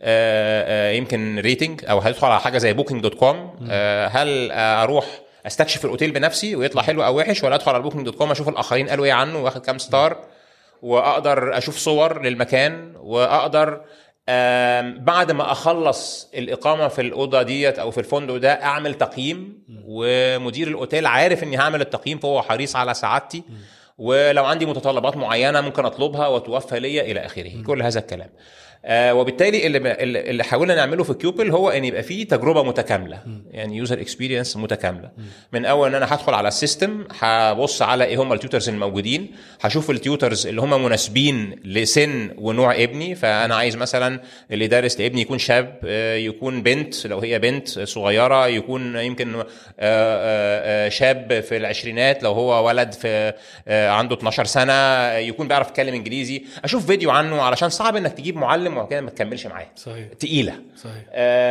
يمكن ريتنج او هتدخل على حاجه زي بوكينج دوت كوم، هل اروح استكشف الاوتيل بنفسي ويطلع حلو او وحش، ولا ادخل على بوكينج دوت كوم اشوف الاخرين قالوا ايه عنه واخد كام ستار، واقدر اشوف صور للمكان، واقدر بعد ما اخلص الاقامه في الاوضه ديت او في الفندق ده اعمل تقييم، ومدير الاوتيل عارف اني هعمل التقييم فهو حريص على سعادتي، ولو عندي متطلبات معينه ممكن اطلبها وتوفى لي الى اخره. كل هذا الكلام. آه وبالتالي اللي اللي حاولنا نعمله في كيوبل هو ان يبقى فيه تجربه متكامله، يعني يوزر اكسبيرينس متكامله. من اول ان انا هدخل على السيستم هبص على ايه هم التيوترز الموجودين، هشوف التيوترز اللي هم مناسبين لسن ونوع ابني. فانا عايز مثلا اللي دارس لابني يكون شاب، يكون بنت لو هي بنت صغيره، يكون يمكن شاب في العشرينات لو هو ولد في عنده اتناشر سنه، يكون بيعرف يتكلم انجليزي. اشوف فيديو عنه علشان صعب انك تجيب معلم وكده ما تكملش معاه. صحيح. تقيله. صحيح.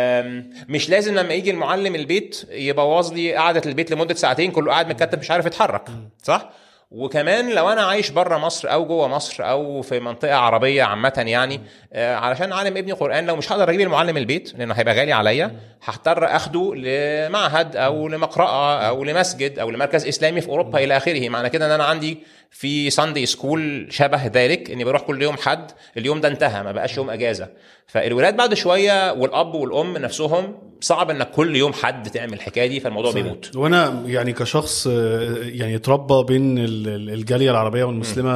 مش لازم لما يجي المعلم البيت يبوظ لي قعده البيت لمده ساعتين كله قاعد متكتف مش عارف يتحرك. م. صح. وكمان لو انا عايش بره مصر او جوه مصر او في منطقه عربيه عامه يعني، آه علشان اعلم ابني قران لو مش هقدر اجيب المعلم البيت لانه هيبقى غالي عليا، هضطر اخده لمعهد او لمقرأة او لمسجد او لمركز اسلامي في اوروبا الى اخره. معنى كده ان انا عندي في ساندي سكول شبه ذلك اني بروح كل يوم حد، اليوم ده انتهى ما بقاش يوم اجازه. فالولاد بعد شويه والاب والام نفسهم صعب انك كل يوم حد تعمل الحكايه دي، فالموضوع صحيح. بيموت. وانا يعني كشخص يعني اتربى بين الجاليه العربيه والمسلمه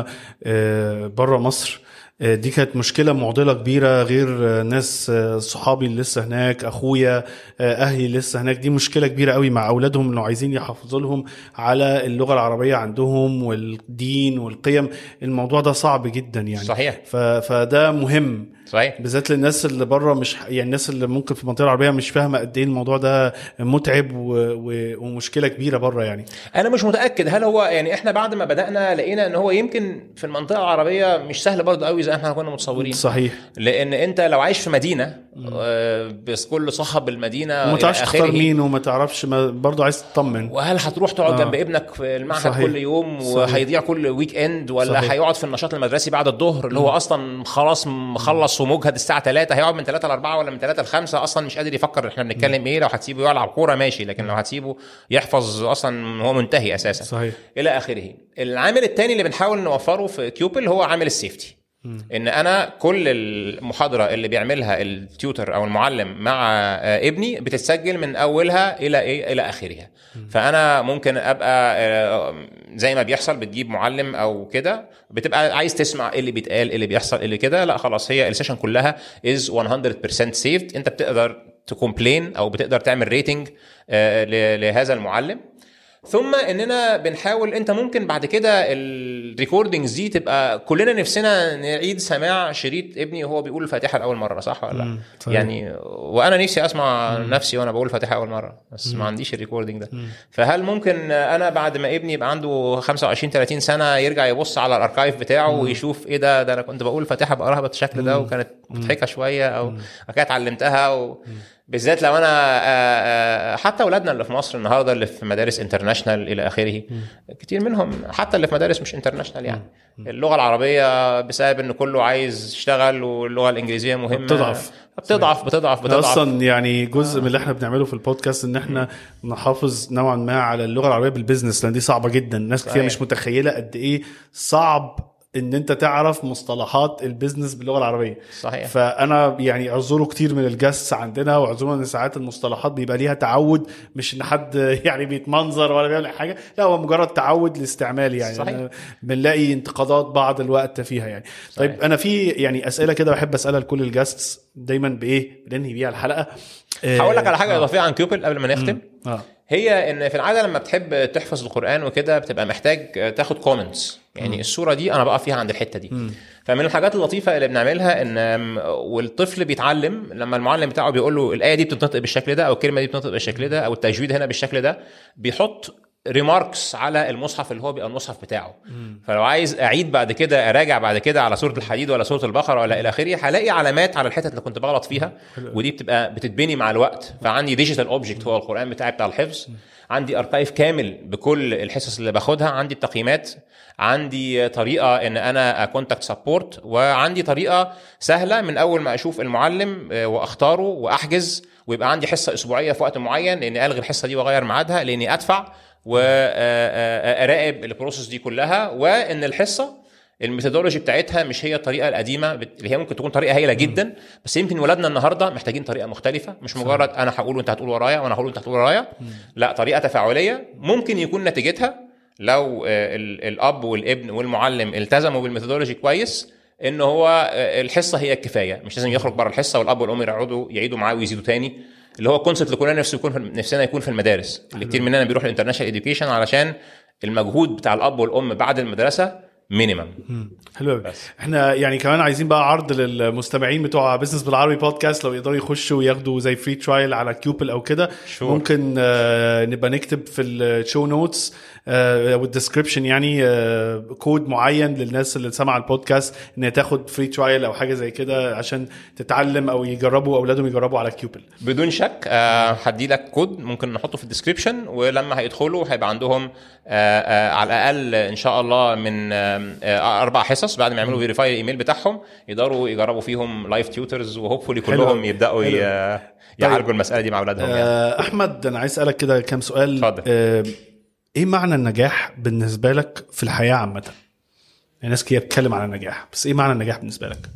بره مصر، دي كانت مشكلة معضلة كبيرة، غير ناس صحابي اللي لسه هناك، أخويا، أهلي لسه هناك. دي مشكلة كبيرة قوي مع أولادهم إنه عايزين يحافظوا لهم على اللغة العربية عندهم والدين والقيم. الموضوع ده صعب جدا يعني. صحيح. فده مهم صحيح. بالذات للناس اللي بره، مش يعني الناس اللي ممكن في المنطقة العربية مش فاهمة قد ايه الموضوع ده متعب و... و... ومشكلة كبيرة بره يعني. انا مش متأكد هل هو يعني احنا بعد ما بدأنا لقينا ان هو يمكن في المنطقة العربية مش سهل برضه قوي زي احنا كنا متصورين. صحيح. لان انت لو عايش في مدينة بس كل صاحب المدينة وما تعرفش تختار مين وما تعرفش ما برضه عايز تطمن، وهل هتروح تقعد آه. جنب ابنك في المعهد صحيح. كل يوم وهيضيع كل ويك اند، ولا هيقعد في النشاط المدرسي بعد الظهر اللي هو اصلا خلاص مخلص ومجهد الساعة ثلاثة، هيقعد من ثلاثة لأربعة ولا من ثلاثة لخمسة اصلا مش قادر يفكر احنا بنتكلم ايه. لو هتسيبه يلعب كوره ماشي، لكن لو هتسيبه يحفظ اصلا هو منتهي اساسا. صحيح. الى اخره. العامل الثاني اللي بنحاول نوفره في كيوبل هو عامل السيفتي. ان انا كل المحاضره اللي بيعملها التيوتر او المعلم مع ابني بتتسجل من اولها الى ايه الى اخرها. فانا ممكن ابقى زي ما بيحصل بتجيب معلم او كده، بتبقى عايز تسمع ايه اللي بيتقال ايه اللي بيحصل اللي كده، لا خلاص هي السيشن كلها از مية بالمية سيفد. انت بتقدر تكومبلين او بتقدر تعمل ريتنج لهذا المعلم. ثم اننا بنحاول، انت ممكن بعد كده الريكوردينجز دي تبقى كلنا نفسنا نعيد سماع شريط ابني وهو بيقول الفاتحه لاول مره، صح ولا لا؟ يعني وانا نفسي اسمع مم. نفسي وانا بقول الفاتحه اول مره، بس مم. ما عنديش الريكوردينج ده. مم. فهل ممكن انا بعد ما ابني يبقى عنده خمسة وعشرين ثلاثين سنه يرجع يبص على الاركايف بتاعه مم. ويشوف ايه ده ده انا كنت بقول الفاتحه بقراها بالشكل ده وكانت مضحكه شويه او كانت اتعلمتها و... بالذات لو انا حتى اولادنا اللي في مصر النهارده اللي في مدارس انترناشنال الى اخره، كتير منهم حتى اللي في مدارس مش انترناشنال يعني اللغه العربيه بسبب ان كله عايز يشتغل واللغه الانجليزيه مهمه بتضعف بتضعف بتضعف بتضعف اصلا. يعني جزء من اللي احنا بنعمله في البودكاست ان احنا نحافظ نوعا ما على اللغه العربيه بالبزنس، لان دي صعبه جدا. ناس كتير مش متخيله قد ايه صعب ان انت تعرف مصطلحات البيزنس باللغه العربيه. صحيح. فانا يعني اعذروا كتير من الجاست عندنا، واعذروا ان ساعات المصطلحات بيبقى ليها تعود، مش ان حد يعني بيتمنظر ولا بيعمل حاجه، لا هو مجرد تعود لاستعمال يعني. صحيح. بنلاقي انتقادات بعض الوقت فيها يعني. صحيح. طيب انا في يعني اسئله كده بحب اسالها لكل الجاست دايما، بايه بننهي بيها الحلقه. هقول لك على حاجه اضافيه عن كيوبل قبل ما نختم. اه هي ان في العاده لما بتحب تحفظ القران وكده بتبقى محتاج تاخد كومنتس، يعني م. السوره دي انا بقى فيها عند الحته دي م. فمن الحاجات اللطيفه اللي بنعملها ان والطفل بيتعلم لما المعلم بتاعه بيقول له الايه دي بتنطق بالشكل ده او الكلمه دي بتنطق بالشكل ده او التجويد هنا بالشكل ده، بيحط ريماركس على المصحف اللي هو بيبقى المصحف بتاعه. مم. فلو عايز اعيد بعد كده اراجع بعد كده على سوره الحديد ولا سوره البقره ولا الى اخره، هلاقي علامات على الحتت اللي كنت بغلط فيها. مم. ودي بتبقى بتتبني مع الوقت. فعندي ديجيتال اوبجكت هو القران بتاعي بتاع الحفظ. مم. عندي اركايف كامل بكل الحصص اللي باخدها، عندي التقييمات، عندي طريقه ان انا اكونتاكت سبورت، وعندي طريقه سهله من اول ما اشوف المعلم واختاره واحجز، ويبقى عندي حصه اسبوعيه في وقت معين لاني الغي الحصه دي واغير ميعادها لاني ادفع واراقب البروسيس دي كلها. وان الحصه الميثودولوجي بتاعتها مش هي الطريقه القديمه اللي هي ممكن تكون طريقه هايله جدا، بس يمكن ولادنا النهارده محتاجين طريقه مختلفه، مش مجرد انا هقول وانت هتقول ورايا وانا هقول وانت هتقول ورايا. لا، طريقه تفاعليه ممكن يكون نتيجتها لو الاب والابن والمعلم التزموا بالميثودولوجي كويس ان هو الحصه هي الكفايه، مش لازم يخرج بره الحصه والاب والام يقعدوا يعيدوا معاه ويزيدوا تاني، اللي هو الكونسبت اللي كلنا نفسه يكون في نفسنا يكون في المدارس. اللي كتير مننا بيروح الانترناشونال اديوكيشن علشان المجهود بتاع الاب والام بعد المدرسه مينيمم. حلو. احنا يعني كمان عايزين بقى عرض للمستمعين بتوع بزنس بالعربي بودكاست، لو يقدروا يخشوا وياخدوا زي فري ترايل على كيوبل او كده. ممكن آه نبقى نكتب في الشو نوتس آه والديسكريبشن يعني آه كود معين للناس اللي سمع البودكاست ان تاخد فري ترايل او حاجه زي كده عشان تتعلم او يجربوا اولادهم يجربوا على كيوبل. بدون شك آه هدي لك كود ممكن نحطه في الديسكريبشن، ولما هيدخلوا هيبقى عندهم آه آه على الاقل ان شاء الله من آه اربع حصص بعد ما يعملوا فيريفاي الايميل بتاعهم يقدروا يجربوا فيهم لايف تيوترز، وهوبفولي كلهم يبداوا يعالجوا المساله دي مع اولادهم. يعني آه احمد، انا عايز اسالك كده كام سؤال. آه ايه معنى النجاح بالنسبه لك في الحياه عامه؟ الناس كتير بتتكلم عن النجاح، بس ايه معنى النجاح بالنسبه لك؟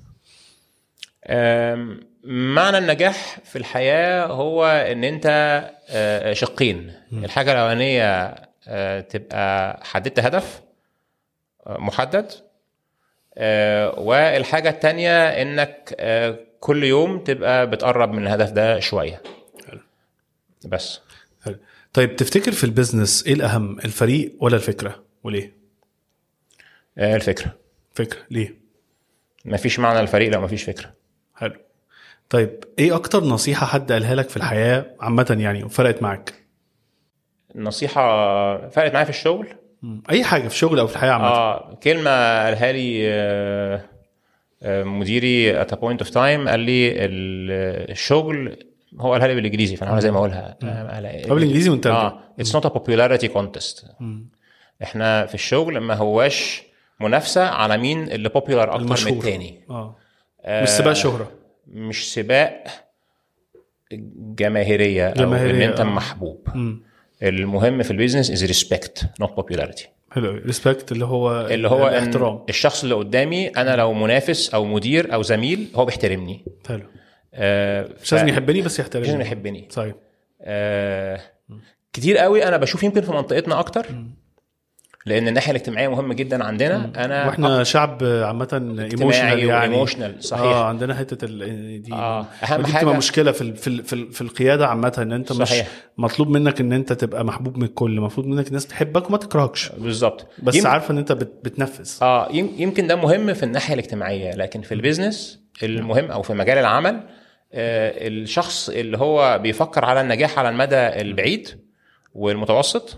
آه معنى النجاح في الحياه هو ان انت آه شقين. م. الحاجه الاولانيه آه تبقى حددت هدف محدد، آه والحاجة التانية انك آه كل يوم تبقى بتقرب من الهدف ده شوية. حلو. بس حلو. طيب تفتكر في البيزنس ايه الأهم، الفريق ولا الفكرة، وليه؟ آه الفكرة. فكرة ليه؟ مفيش معنى الفريق لو مفيش فكرة. حلو. طيب ايه اكتر نصيحة حد قالها لك في الحياة عامة يعني وفرقت معك؟ النصيحة فرقت معايا في الشغل، اي حاجه في شغل او في الحياه عامه. اه كلمه قالها لي آه آه مديري at a point of time، قال لي الشغل، هو قالها لي بالانجليزي فانا زي ما اقولها طب بالانجليزي وانت اه it's not a popularity contest. مم. احنا في الشغل ما هواش منافسه على مين اللي popular اكتر من التاني. اه مش سباق شهره، مش سباق جماهيريه, جماهيرية او ان انت آه. محبوب. مم. المهم في البيزنس is respect not popularity. حلو. respect اللي هو اللي هو الاحترام. الشخص اللي قدامي انا لو منافس او مدير او زميل هو بيحترمني. حلو. آه مش لازم يحبني بس يحترمني. مش لازم يحبني. صحيح. آه كتير قوي انا بشوف يمكن في منطقتنا اكتر، لان الناحيه الاجتماعيه مهمه جدا عندنا. مم. انا واحنا شعب عامه ايموشنال يعني ايموشنال صحيح. اه عندنا حته ال... دي آه. اهم حاجه تبقى مشكله في ال... في ال... في, ال... في القياده عامه، ان انت صحيح. مش مطلوب منك ان انت تبقى محبوب من الكل، مطلوب منك الناس تحبك وما تكرهكش. بالظبط. بس يم... عارفه ان انت بت... بتنفذ. اه يمكن ده مهم في الناحيه الاجتماعيه، لكن في البيزنس المهم او في مجال العمل آه الشخص اللي هو بيفكر على النجاح على المدى البعيد والمتوسط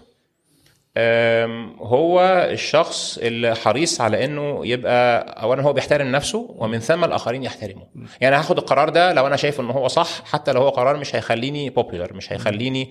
هو الشخص اللي حريص على انه يبقى اولا هو بيحترم نفسه ومن ثم الاخرين يحترموه. يعني هاخد القرار ده لو انا شايف انه هو صح، حتى لو هو قرار مش هيخليني بوبولار، مش هيخليني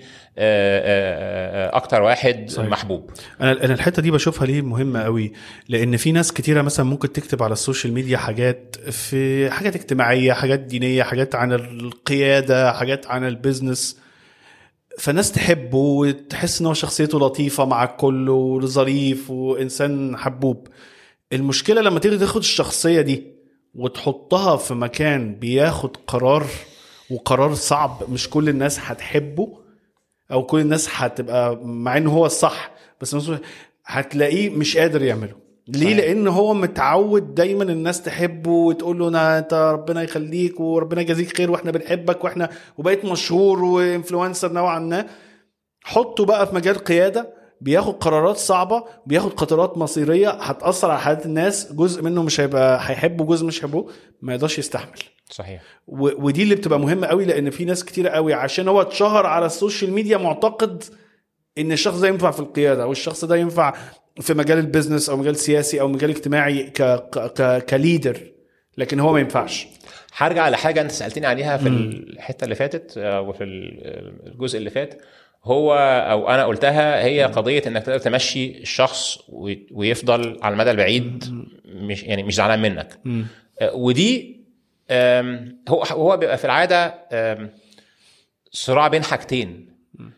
اكتر واحد صحيح. محبوب. انا انا الحته دي بشوفها ليه مهمه قوي، لان في ناس كتيره مثلا ممكن تكتب على السوشيال ميديا حاجات في حاجات اجتماعيه، حاجات دينيه، حاجات عن القياده، حاجات عن البيزنس، فالناس تحبه وتحس انه شخصيته لطيفة مع الكل وظريف وإنسان حبوب. المشكلة لما تيجي تاخد الشخصية دي وتحطها في مكان بياخد قرار، وقرار صعب مش كل الناس هتحبه أو كل الناس هتبقى مع إنه هو الصح، بس هتلاقيه مش قادر يعمله. ليه؟ لأن هو متعود دايما الناس تحبه وتقول له أنا أنت ربنا يخليك وربنا يجازيك خير وإحنا بنحبك وإحنا وبقيت مشهور وإنفلونسر نوعا ما. حطه بقى في مجال قيادة بياخد قرارات صعبه، بياخد قرارات مصيريه هتاثر على حياه الناس، جزء منه مش هيبقى هيحبه، جزء مش هيحبه، ما يقدرش يستحمل. صحيح. و... ودي اللي بتبقى مهمه قوي، لان في ناس كتيره قوي عشان هو اتشهر على السوشيال ميديا معتقد ان الشخص ده ينفع في القياده، او الشخص ده ينفع في مجال البيزنس او مجال سياسي او مجال اجتماعي ك ك كليدر، لكن هو ما ينفعش. هرجع لحاجه انت سالتني عليها في الحته اللي فاتت وفي الجزء اللي فات، هو او انا قلتها، هي قضيه انك تقدر تمشي الشخص ويفضل على المدى البعيد مش يعني مش زعلان منك. ودي هو هو بيبقى في العاده صراع بين حاجتين.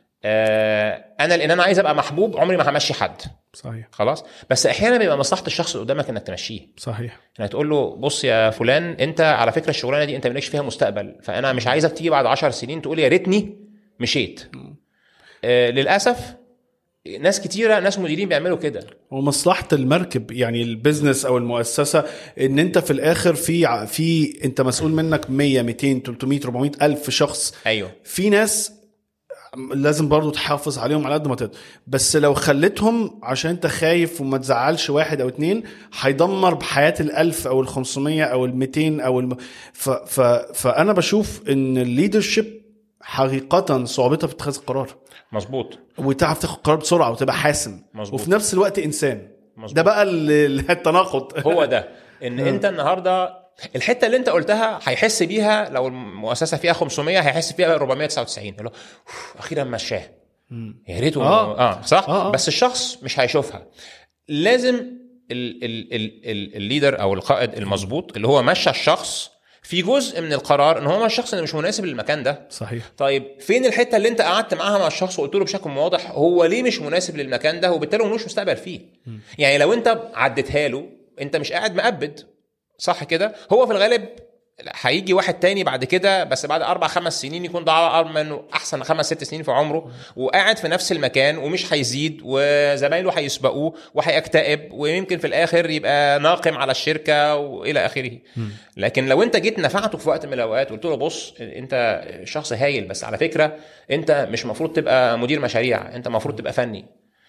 انا لان انا عايز ابقى محبوب عمري ما همشي حد. صحيح. خلاص. بس احيانا بيبقى مصلحه الشخص اللي قدامك انك تمشيه. صحيح. يعني تقول له بص يا فلان، انت على فكره الشغلانه دي انت مالكش فيها مستقبل، فانا مش عايزك تيجي بعد عشر سنين تقول يا ريتني مشيت. آه للاسف ناس كتيره، ناس مديرين بيعملوا كده. ومصلحه المركب يعني البيزنس او المؤسسه ان انت في الاخر في في انت مسؤول منك مية ميتين تلتمية أربعمية الف شخص. ايوه. في ناس لازم برضو تحافظ عليهم على قد ما تقدر، بس لو خليتهم عشان انت خايف وما تزعلش واحد او اتنين هيدمر بحياة الالف او الخمسمية او الميتين او الم... ف... ف... فانا بشوف ان الليدرشيب حقيقة صعوبتها في اتخاذ القرار. مظبوط. وتعرف تاخد قرار بسرعة وتبقى حاسم. مظبوط. وفي نفس الوقت انسان. مظبوط. ده بقى التناقض. هو ده ان انت النهارده الحته اللي انت قلتها هيحس بيها لو المؤسسه فيها خمسمية هيحس فيها أربعمية وتسعة وتسعين، اللي هو اخيرا مشاه يا ريته. اه, آه صح. آه آه. بس الشخص مش هيشوفها. لازم ال ال ال ال الليدر او القائد المظبوط اللي هو مشى الشخص في جزء من القرار ان هو الشخص اللي مش مناسب للمكان ده. صحيح. طيب فين الحته اللي انت قعدت معاها مع الشخص وقلت له بشكل واضح هو ليه مش مناسب للمكان ده وبالتالي ملوش مستقبل فيه؟ م. يعني لو انت عدتها له انت مش قاعد مقبض، صح كده؟ هو في الغالب هيجي واحد تاني بعد كده، بس بعد أربع خمس سنين يكون ضاع منه أحسن خمس ست سنين في عمره وقاعد في نفس المكان ومش هيزيد، وزمايله هيسبقوه وهيكتئب، ويمكن في الآخر يبقى ناقم على الشركة وإلى آخره. لكن لو أنت جيت نفعته في وقت من الأوقات وقلت له بص أنت شخص هايل، بس على فكرة أنت مش مفروض تبقى مدير مشاريع، أنت مفروض تبقى فني.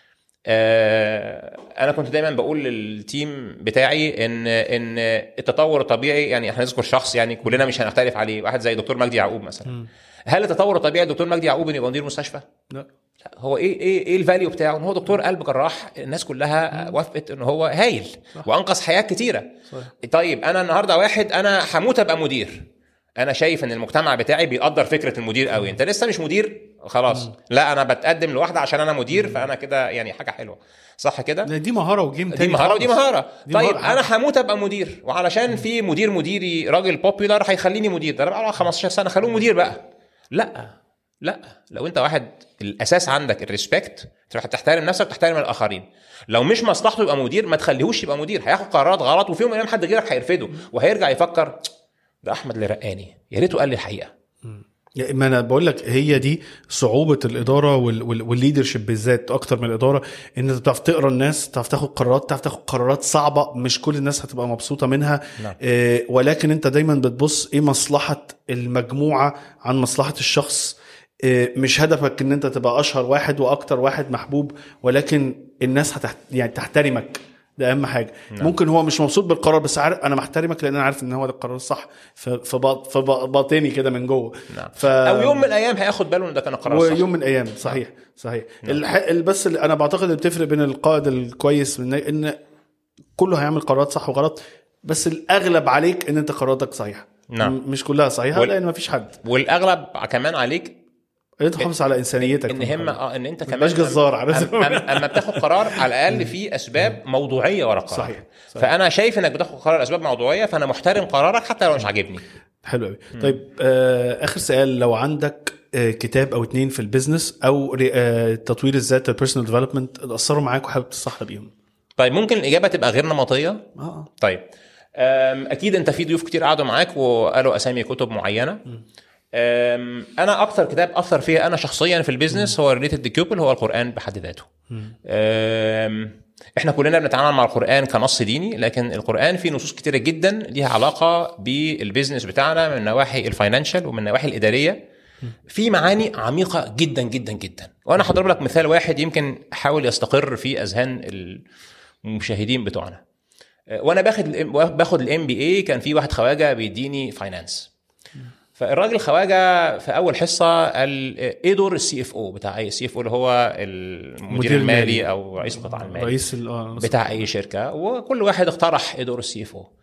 انا كنت دايما بقول للتيم بتاعي ان ان التطور الطبيعي، يعني احنا نذكر شخص يعني كلنا مش هنختلف عليه، واحد زي دكتور مجدي يعقوب مثلا. م. هل التطور الطبيعي دكتور مجدي يعقوب انه يبقى مدير مستشفى؟ لا. هو ايه ايه ايه الفاليو بتاعه؟ ان هو دكتور قلب جراح، الناس كلها م. وافقت ان هو هايل. صح. وانقذ حياه كتيره. صح. طيب انا النهارده واحد انا هموت ابقى مدير، انا شايف ان المجتمع بتاعي بيقدر فكره المدير قوي، انت لسه مش مدير خلاص. م. لا انا بتقدم لوحده عشان انا مدير، م. فانا كده يعني حاجه حلوه، صح كده؟ دي مهاره وجيم تاني، دي مهاره ودي مهاره. دي طيب مهارة. انا هموت ابقى مدير، وعلشان م. في مدير مديري راجل بوبيلر هيخليني مدير، ده انا بقى خمستاشر سنه خلوه مدير بقى. لا لا، لو انت واحد الاساس عندك الريسبكت، تروح تحترم نفسك وتحترم الاخرين، لو مش مصلحته يبقى مدير ما تخليهوش يبقى مدير، هياخد قرارات غلط وفي يوم من الايام حد غيرك هيرفضه وهيرجع يفكر ده احمد اللي رقاني، يا ريته قال لي الحقيقه. ما انا بقول لك هي دي صعوبه الاداره والليدرشيب بالذات اكتر من الاداره، ان انت بتعرف تقرا الناس، تعرف تاخد قرارات، تعرف تاخد قرارات صعبه مش كل الناس هتبقى مبسوطه منها. نعم. آه ولكن انت دايما بتبص ايه مصلحه المجموعه عن مصلحه الشخص. آه مش هدفك ان انت تبقى اشهر واحد واكتر واحد محبوب، ولكن الناس هتحت يعني تحترمك، ده اهم حاجه. نعم. ممكن هو مش مبسوط بالقرار بس عارف انا محترمك لان انا عارف ان هو ده القرار الصح فباطني كده من جوه. نعم. ف... او يوم من الايام هياخد باله ان ده كان قرار صح، ويوم من الايام. صحيح. نعم. صحيح. نعم. الح... بس اللي انا بعتقد اللي بتفرق بين القائد الكويس من ان كله هيعمل قرارات صح وغلط، بس الاغلب عليك ان انت قراراتك صحيحه. نعم. مش كلها صحيحه وال... لان مفيش حد، والاغلب كمان عليك انت تحافظ على انسانيتك، ان هم اه ان انت كمان مش جزار على أم اما بتاخد قرار على الاقل في اسباب موضوعيه ورا القرار. صحيح. صحيح. فانا شايف انك بتاخد قرار اسباب موضوعيه، فانا محترم قرارك حتى لو مش عاجبني. حلو قوي. طيب آه اخر سؤال، لو عندك آه كتاب او اتنين في البيزنس او آه تطوير الذات البيرسونال ديفلوبمنت اثروا معاك وحابب تصحى بيهم. طيب ممكن الاجابه تبقى غير نمطيه. اه طيب اكيد انت في ضيوف كتير قعدوا معاك وقالوا اسامي كتب معينه. م. انا اكتر كتاب اثر فيا انا شخصيا في البيزنس هو ريليتد ديكوبل، هو القران بحد ذاته. احنا كلنا بنتعامل مع القران كنص ديني، لكن القران فيه نصوص كتيره جدا ليها علاقه بالبيزنس بتاعنا من نواحي الفاينانشال ومن نواحي الاداريه. في معاني عميقه جدا جدا جدا. وانا هضرب لك مثال واحد يمكن احاول يستقر في اذهان المشاهدين بتوعنا. وانا باخد باخد الام بي اي كان في واحد خواجه بيديني فاينانس، فالراجل خواجه في اول حصه قال ايه دور السي اف او بتاع اي سي اف او اللي هو المدير المالي, المالي او رئيس القطاع المالي رئيس بتاع اي شركه، وكل واحد اقترح ايه دور السي اف او.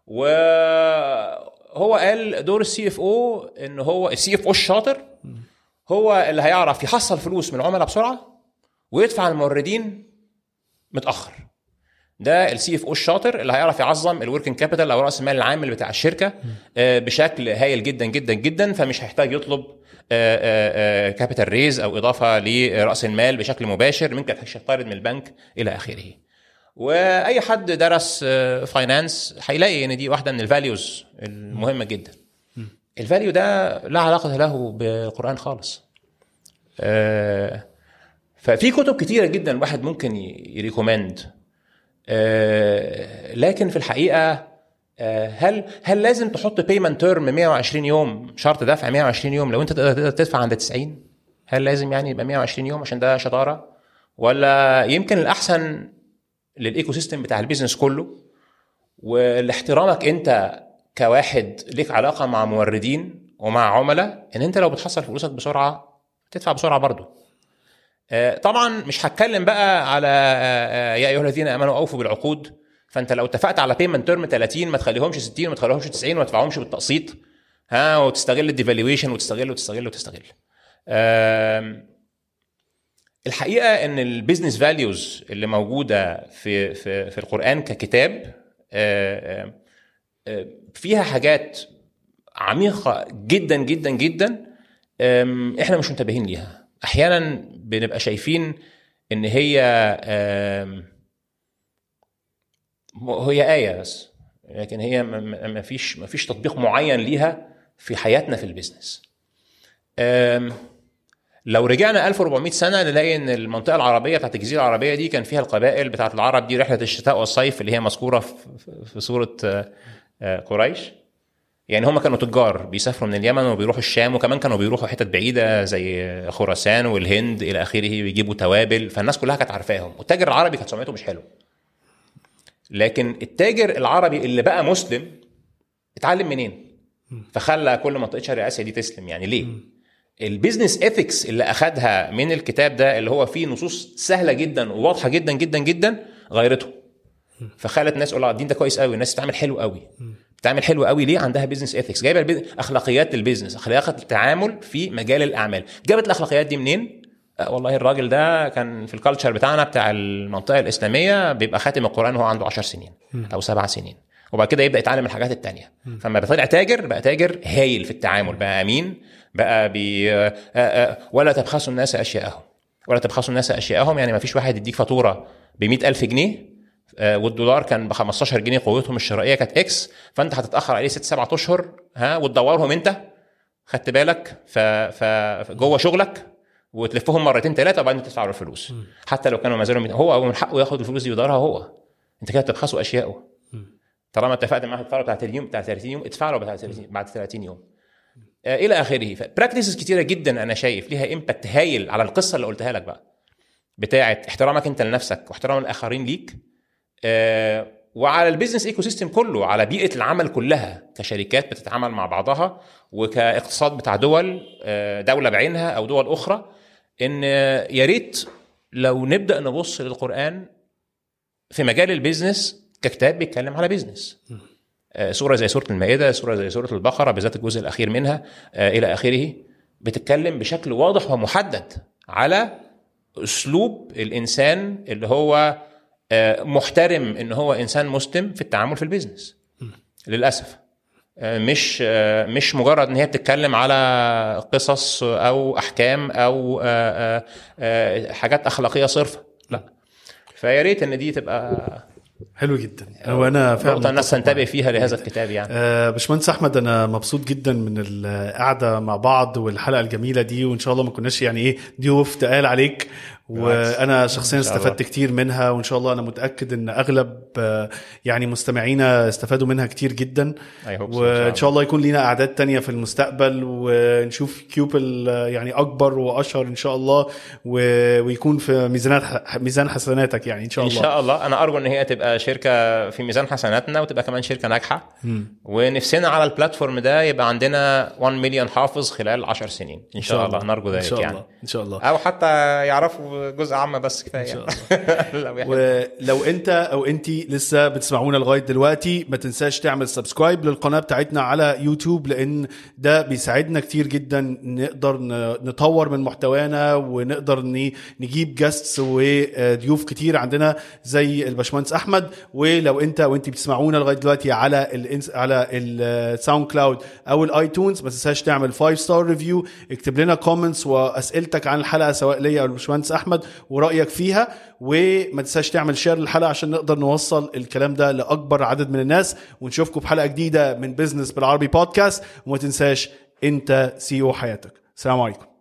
وهو قال دور السي اف او ان هو السي اف او الشاطر هو اللي هيعرف يحصل فلوس من العملاء بسرعه ويدفع الموردين متاخر. ده السي اف او الشاطر اللي هيعرف يعظم الوركينج كابيتال او راس المال العامل بتاع الشركه بشكل هايل جدا جدا جدا، فمش هيحتاج يطلب كابيتال ريز او اضافه لراس المال بشكل مباشر، ممكن يقترض من البنك الى اخره. واي حد درس فاينانس هيلاقي ان دي واحده من الفاليوز المهمه جدا. الفاليو ده لا علاقه له بالقران خالص. ففي كتب كتيره جدا الواحد ممكن يريكومند، لكن في الحقيقه هل هل لازم تحط بيمنت تيرم مية وعشرين يوم، شرط دفع مية وعشرين يوم لو انت تقدر تدفع عند تسعين؟ هل لازم يعني يبقى مية وعشرين يوم عشان ده شطاره؟ ولا يمكن الاحسن للايكو سيستم بتاع البيزنس كله والاحترامك انت كواحد ليك علاقه مع موردين ومع عملاء ان انت لو بتحصل فلوسك بسرعه تدفع بسرعه برضو؟ طبعا مش هتكلم بقى على يا ايها الذين امنوا اوفوا بالعقود، فانت لو اتفقت على بيمنت تيرم ثلاثين ما تخليهمش ستين وما تخليهمش تسعين وما تدفعهمش بالتقسيط، ها، وتستغل الديفالويشن وتستغل وتستغل وتستغل. الحقيقه ان البيزنس فاليوز اللي موجوده في في في القران ككتاب فيها حاجات عميقه جدا جدا جدا احنا مش منتبهين ليها. احيانا بنبقى شايفين ان هي هي آية بس، لكن هي ما فيش ما فيش تطبيق معين ليها في حياتنا في البيزنس. لو رجعنا ألف وأربعمائة سنة نلاقي ان المنطقة العربية بتاعت الجزيرة العربية دي كان فيها القبائل بتاعت العرب دي رحلة الشتاء والصيف اللي هي مذكورة في سورة قريش. يعني هم كانوا تجار بيسافروا من اليمن وبيروحوا الشام، وكمان كانوا بيروحوا حتت بعيدة زي خراسان والهند إلى آخره ويجيبوا توابل، فالناس كلها كانت عارفاهم. والتاجر العربي كانت سمعته مش حلو، لكن التاجر العربي اللي بقى مسلم اتعلم منين؟ فخلى كل منطقة شرق آسيا دي تسلم. يعني ليه؟ البيزنس اثكس اللي أخدها من الكتاب ده اللي هو فيه نصوص سهلة جدا وواضحة جدا جدا جدا غيرته، فخلت الناس تقول الدين ده كويس قوي، الناس بتعمل حلو قوي. بتعمل حلو قوي ليه؟ عندها بيزنس اثكس، جايبه البيز... اخلاقيات البيزنس، اخلاقيات التعامل في مجال الاعمال. جابت الاخلاقيات دي منين؟ أه والله الراجل ده كان في الكالتشر بتاعنا بتاع المنطقه الاسلاميه بيبقى خاتم القران وهو عنده عشر سنين او سبع سنين، وبعد كده يبدا يتعلم الحاجات التانية. فما بيطلع تاجر بقى تاجر هايل في التعامل، بقى امين، بقى بي... أه أه ولا تبخسوا الناس اشياءهم، ولا تبخسوا الناس اشياءهم. يعني ما فيش واحد يديك فاتوره ب مئة ألف جنيه والدولار كان ب خمستاشر جنيه قوتهم الشرائيه كانت اكس، فانت هتتاخر عليه ست سبعة اشهر، ها، وتدورهم انت خدت بالك ف ف جوه شغلك وتلفهم مرتين ثلاثه وبعدين تدفع الفلوس. حتى لو كانوا ما زالوا هو من حقه ياخد الفلوس دي ويدارها هو، انت كده بتبخسوا اشياءه. طالما اتفقت معاه تدفع له بتاع اليوم بتاع ثلاثين يوم، ادفع له بتاع بعد ثلاثين يوم آه الى اخره. فبراكتسز كتيره جدا انا شايف ليها امباكت هايل على القصه اللي قلتها لك بقى بتاعه احترامك انت لنفسك واحترام الاخرين ليك، آه وعلى البيزنس ايكو سيستم كله، على بيئه العمل كلها كشركات بتتعامل مع بعضها، وكاقتصاد بتاع دول، آه دوله بعينها او دول اخرى. ان آه يا ريت لو نبدا نبص للقران في مجال البيزنس ككتاب بيتكلم على بيزنس. آه سوره زي سوره المائده، سوره زي سوره البقره بالذات الجزء الاخير منها آه الى اخره، بتتكلم بشكل واضح ومحدد على اسلوب الانسان اللي هو محترم ان هو انسان مسلم في التعامل في البيزنس. للاسف مش مش مجرد ان هي بتتكلم على قصص او احكام او حاجات اخلاقيه صرفه، لا. فيا ريت ان دي تبقى حلو جدا، وانا فعلا الناس تنتبه فيها لهذا الكتاب. يعني آه باشمهندس احمد، انا مبسوط جدا من القعده مع بعض والحلقه الجميله دي، وان شاء الله ما كناش يعني ايه ضيوف تقال عليك، وانا شخصيا استفدت كتير منها، وان شاء الله انا متاكد ان اغلب يعني مستمعينا استفادوا منها كتير جدا. وان شاء الله يكون لنا اعداد تانية في المستقبل، ونشوف كيوبل يعني اكبر واشهر ان شاء الله، ويكون في ميزانات ميزان حسناتك يعني ان شاء الله. ان شاء الله انا ارجو ان هي تبقى شركه في ميزان حسناتنا، وتبقى كمان شركه ناجحه. م. ونفسنا على البلاتفورم ده يبقى عندنا واحد مليون حافظ خلال عشر سنين ان شاء, شاء الله. الله نرجو ذلك إن شاء يعني الله. ان شاء الله، او حتى يعرفوا جزء عام بس كفايه يعني. ولو انت او انتي لسه بتسمعونا لغايه دلوقتي، ما تنساش تعمل سبسكرايب للقناه بتاعتنا على يوتيوب، لان ده بيساعدنا كتير جدا نقدر نطور من محتوانا، ونقدر نجيب جاستس وضيوف كتير عندنا زي الباشمهندس احمد. ولو انت وانتي بتسمعونا لغايه دلوقتي على ال على الساوند كلاود او الايتونز، ما تنساش تعمل خمسة ستار ريفيو، اكتب لنا كومنتس واسئلتك عن الحلقه سواء ليا او الباشمهندس احمد ورأيك فيها، وما تنساش تعمل شير للحلقة عشان نقدر نوصل الكلام ده لأكبر عدد من الناس. ونشوفكم بحلقة جديدة من بيزنس بالعربي بودكاست، وما تنساش انت سي او حياتك. السلام عليكم.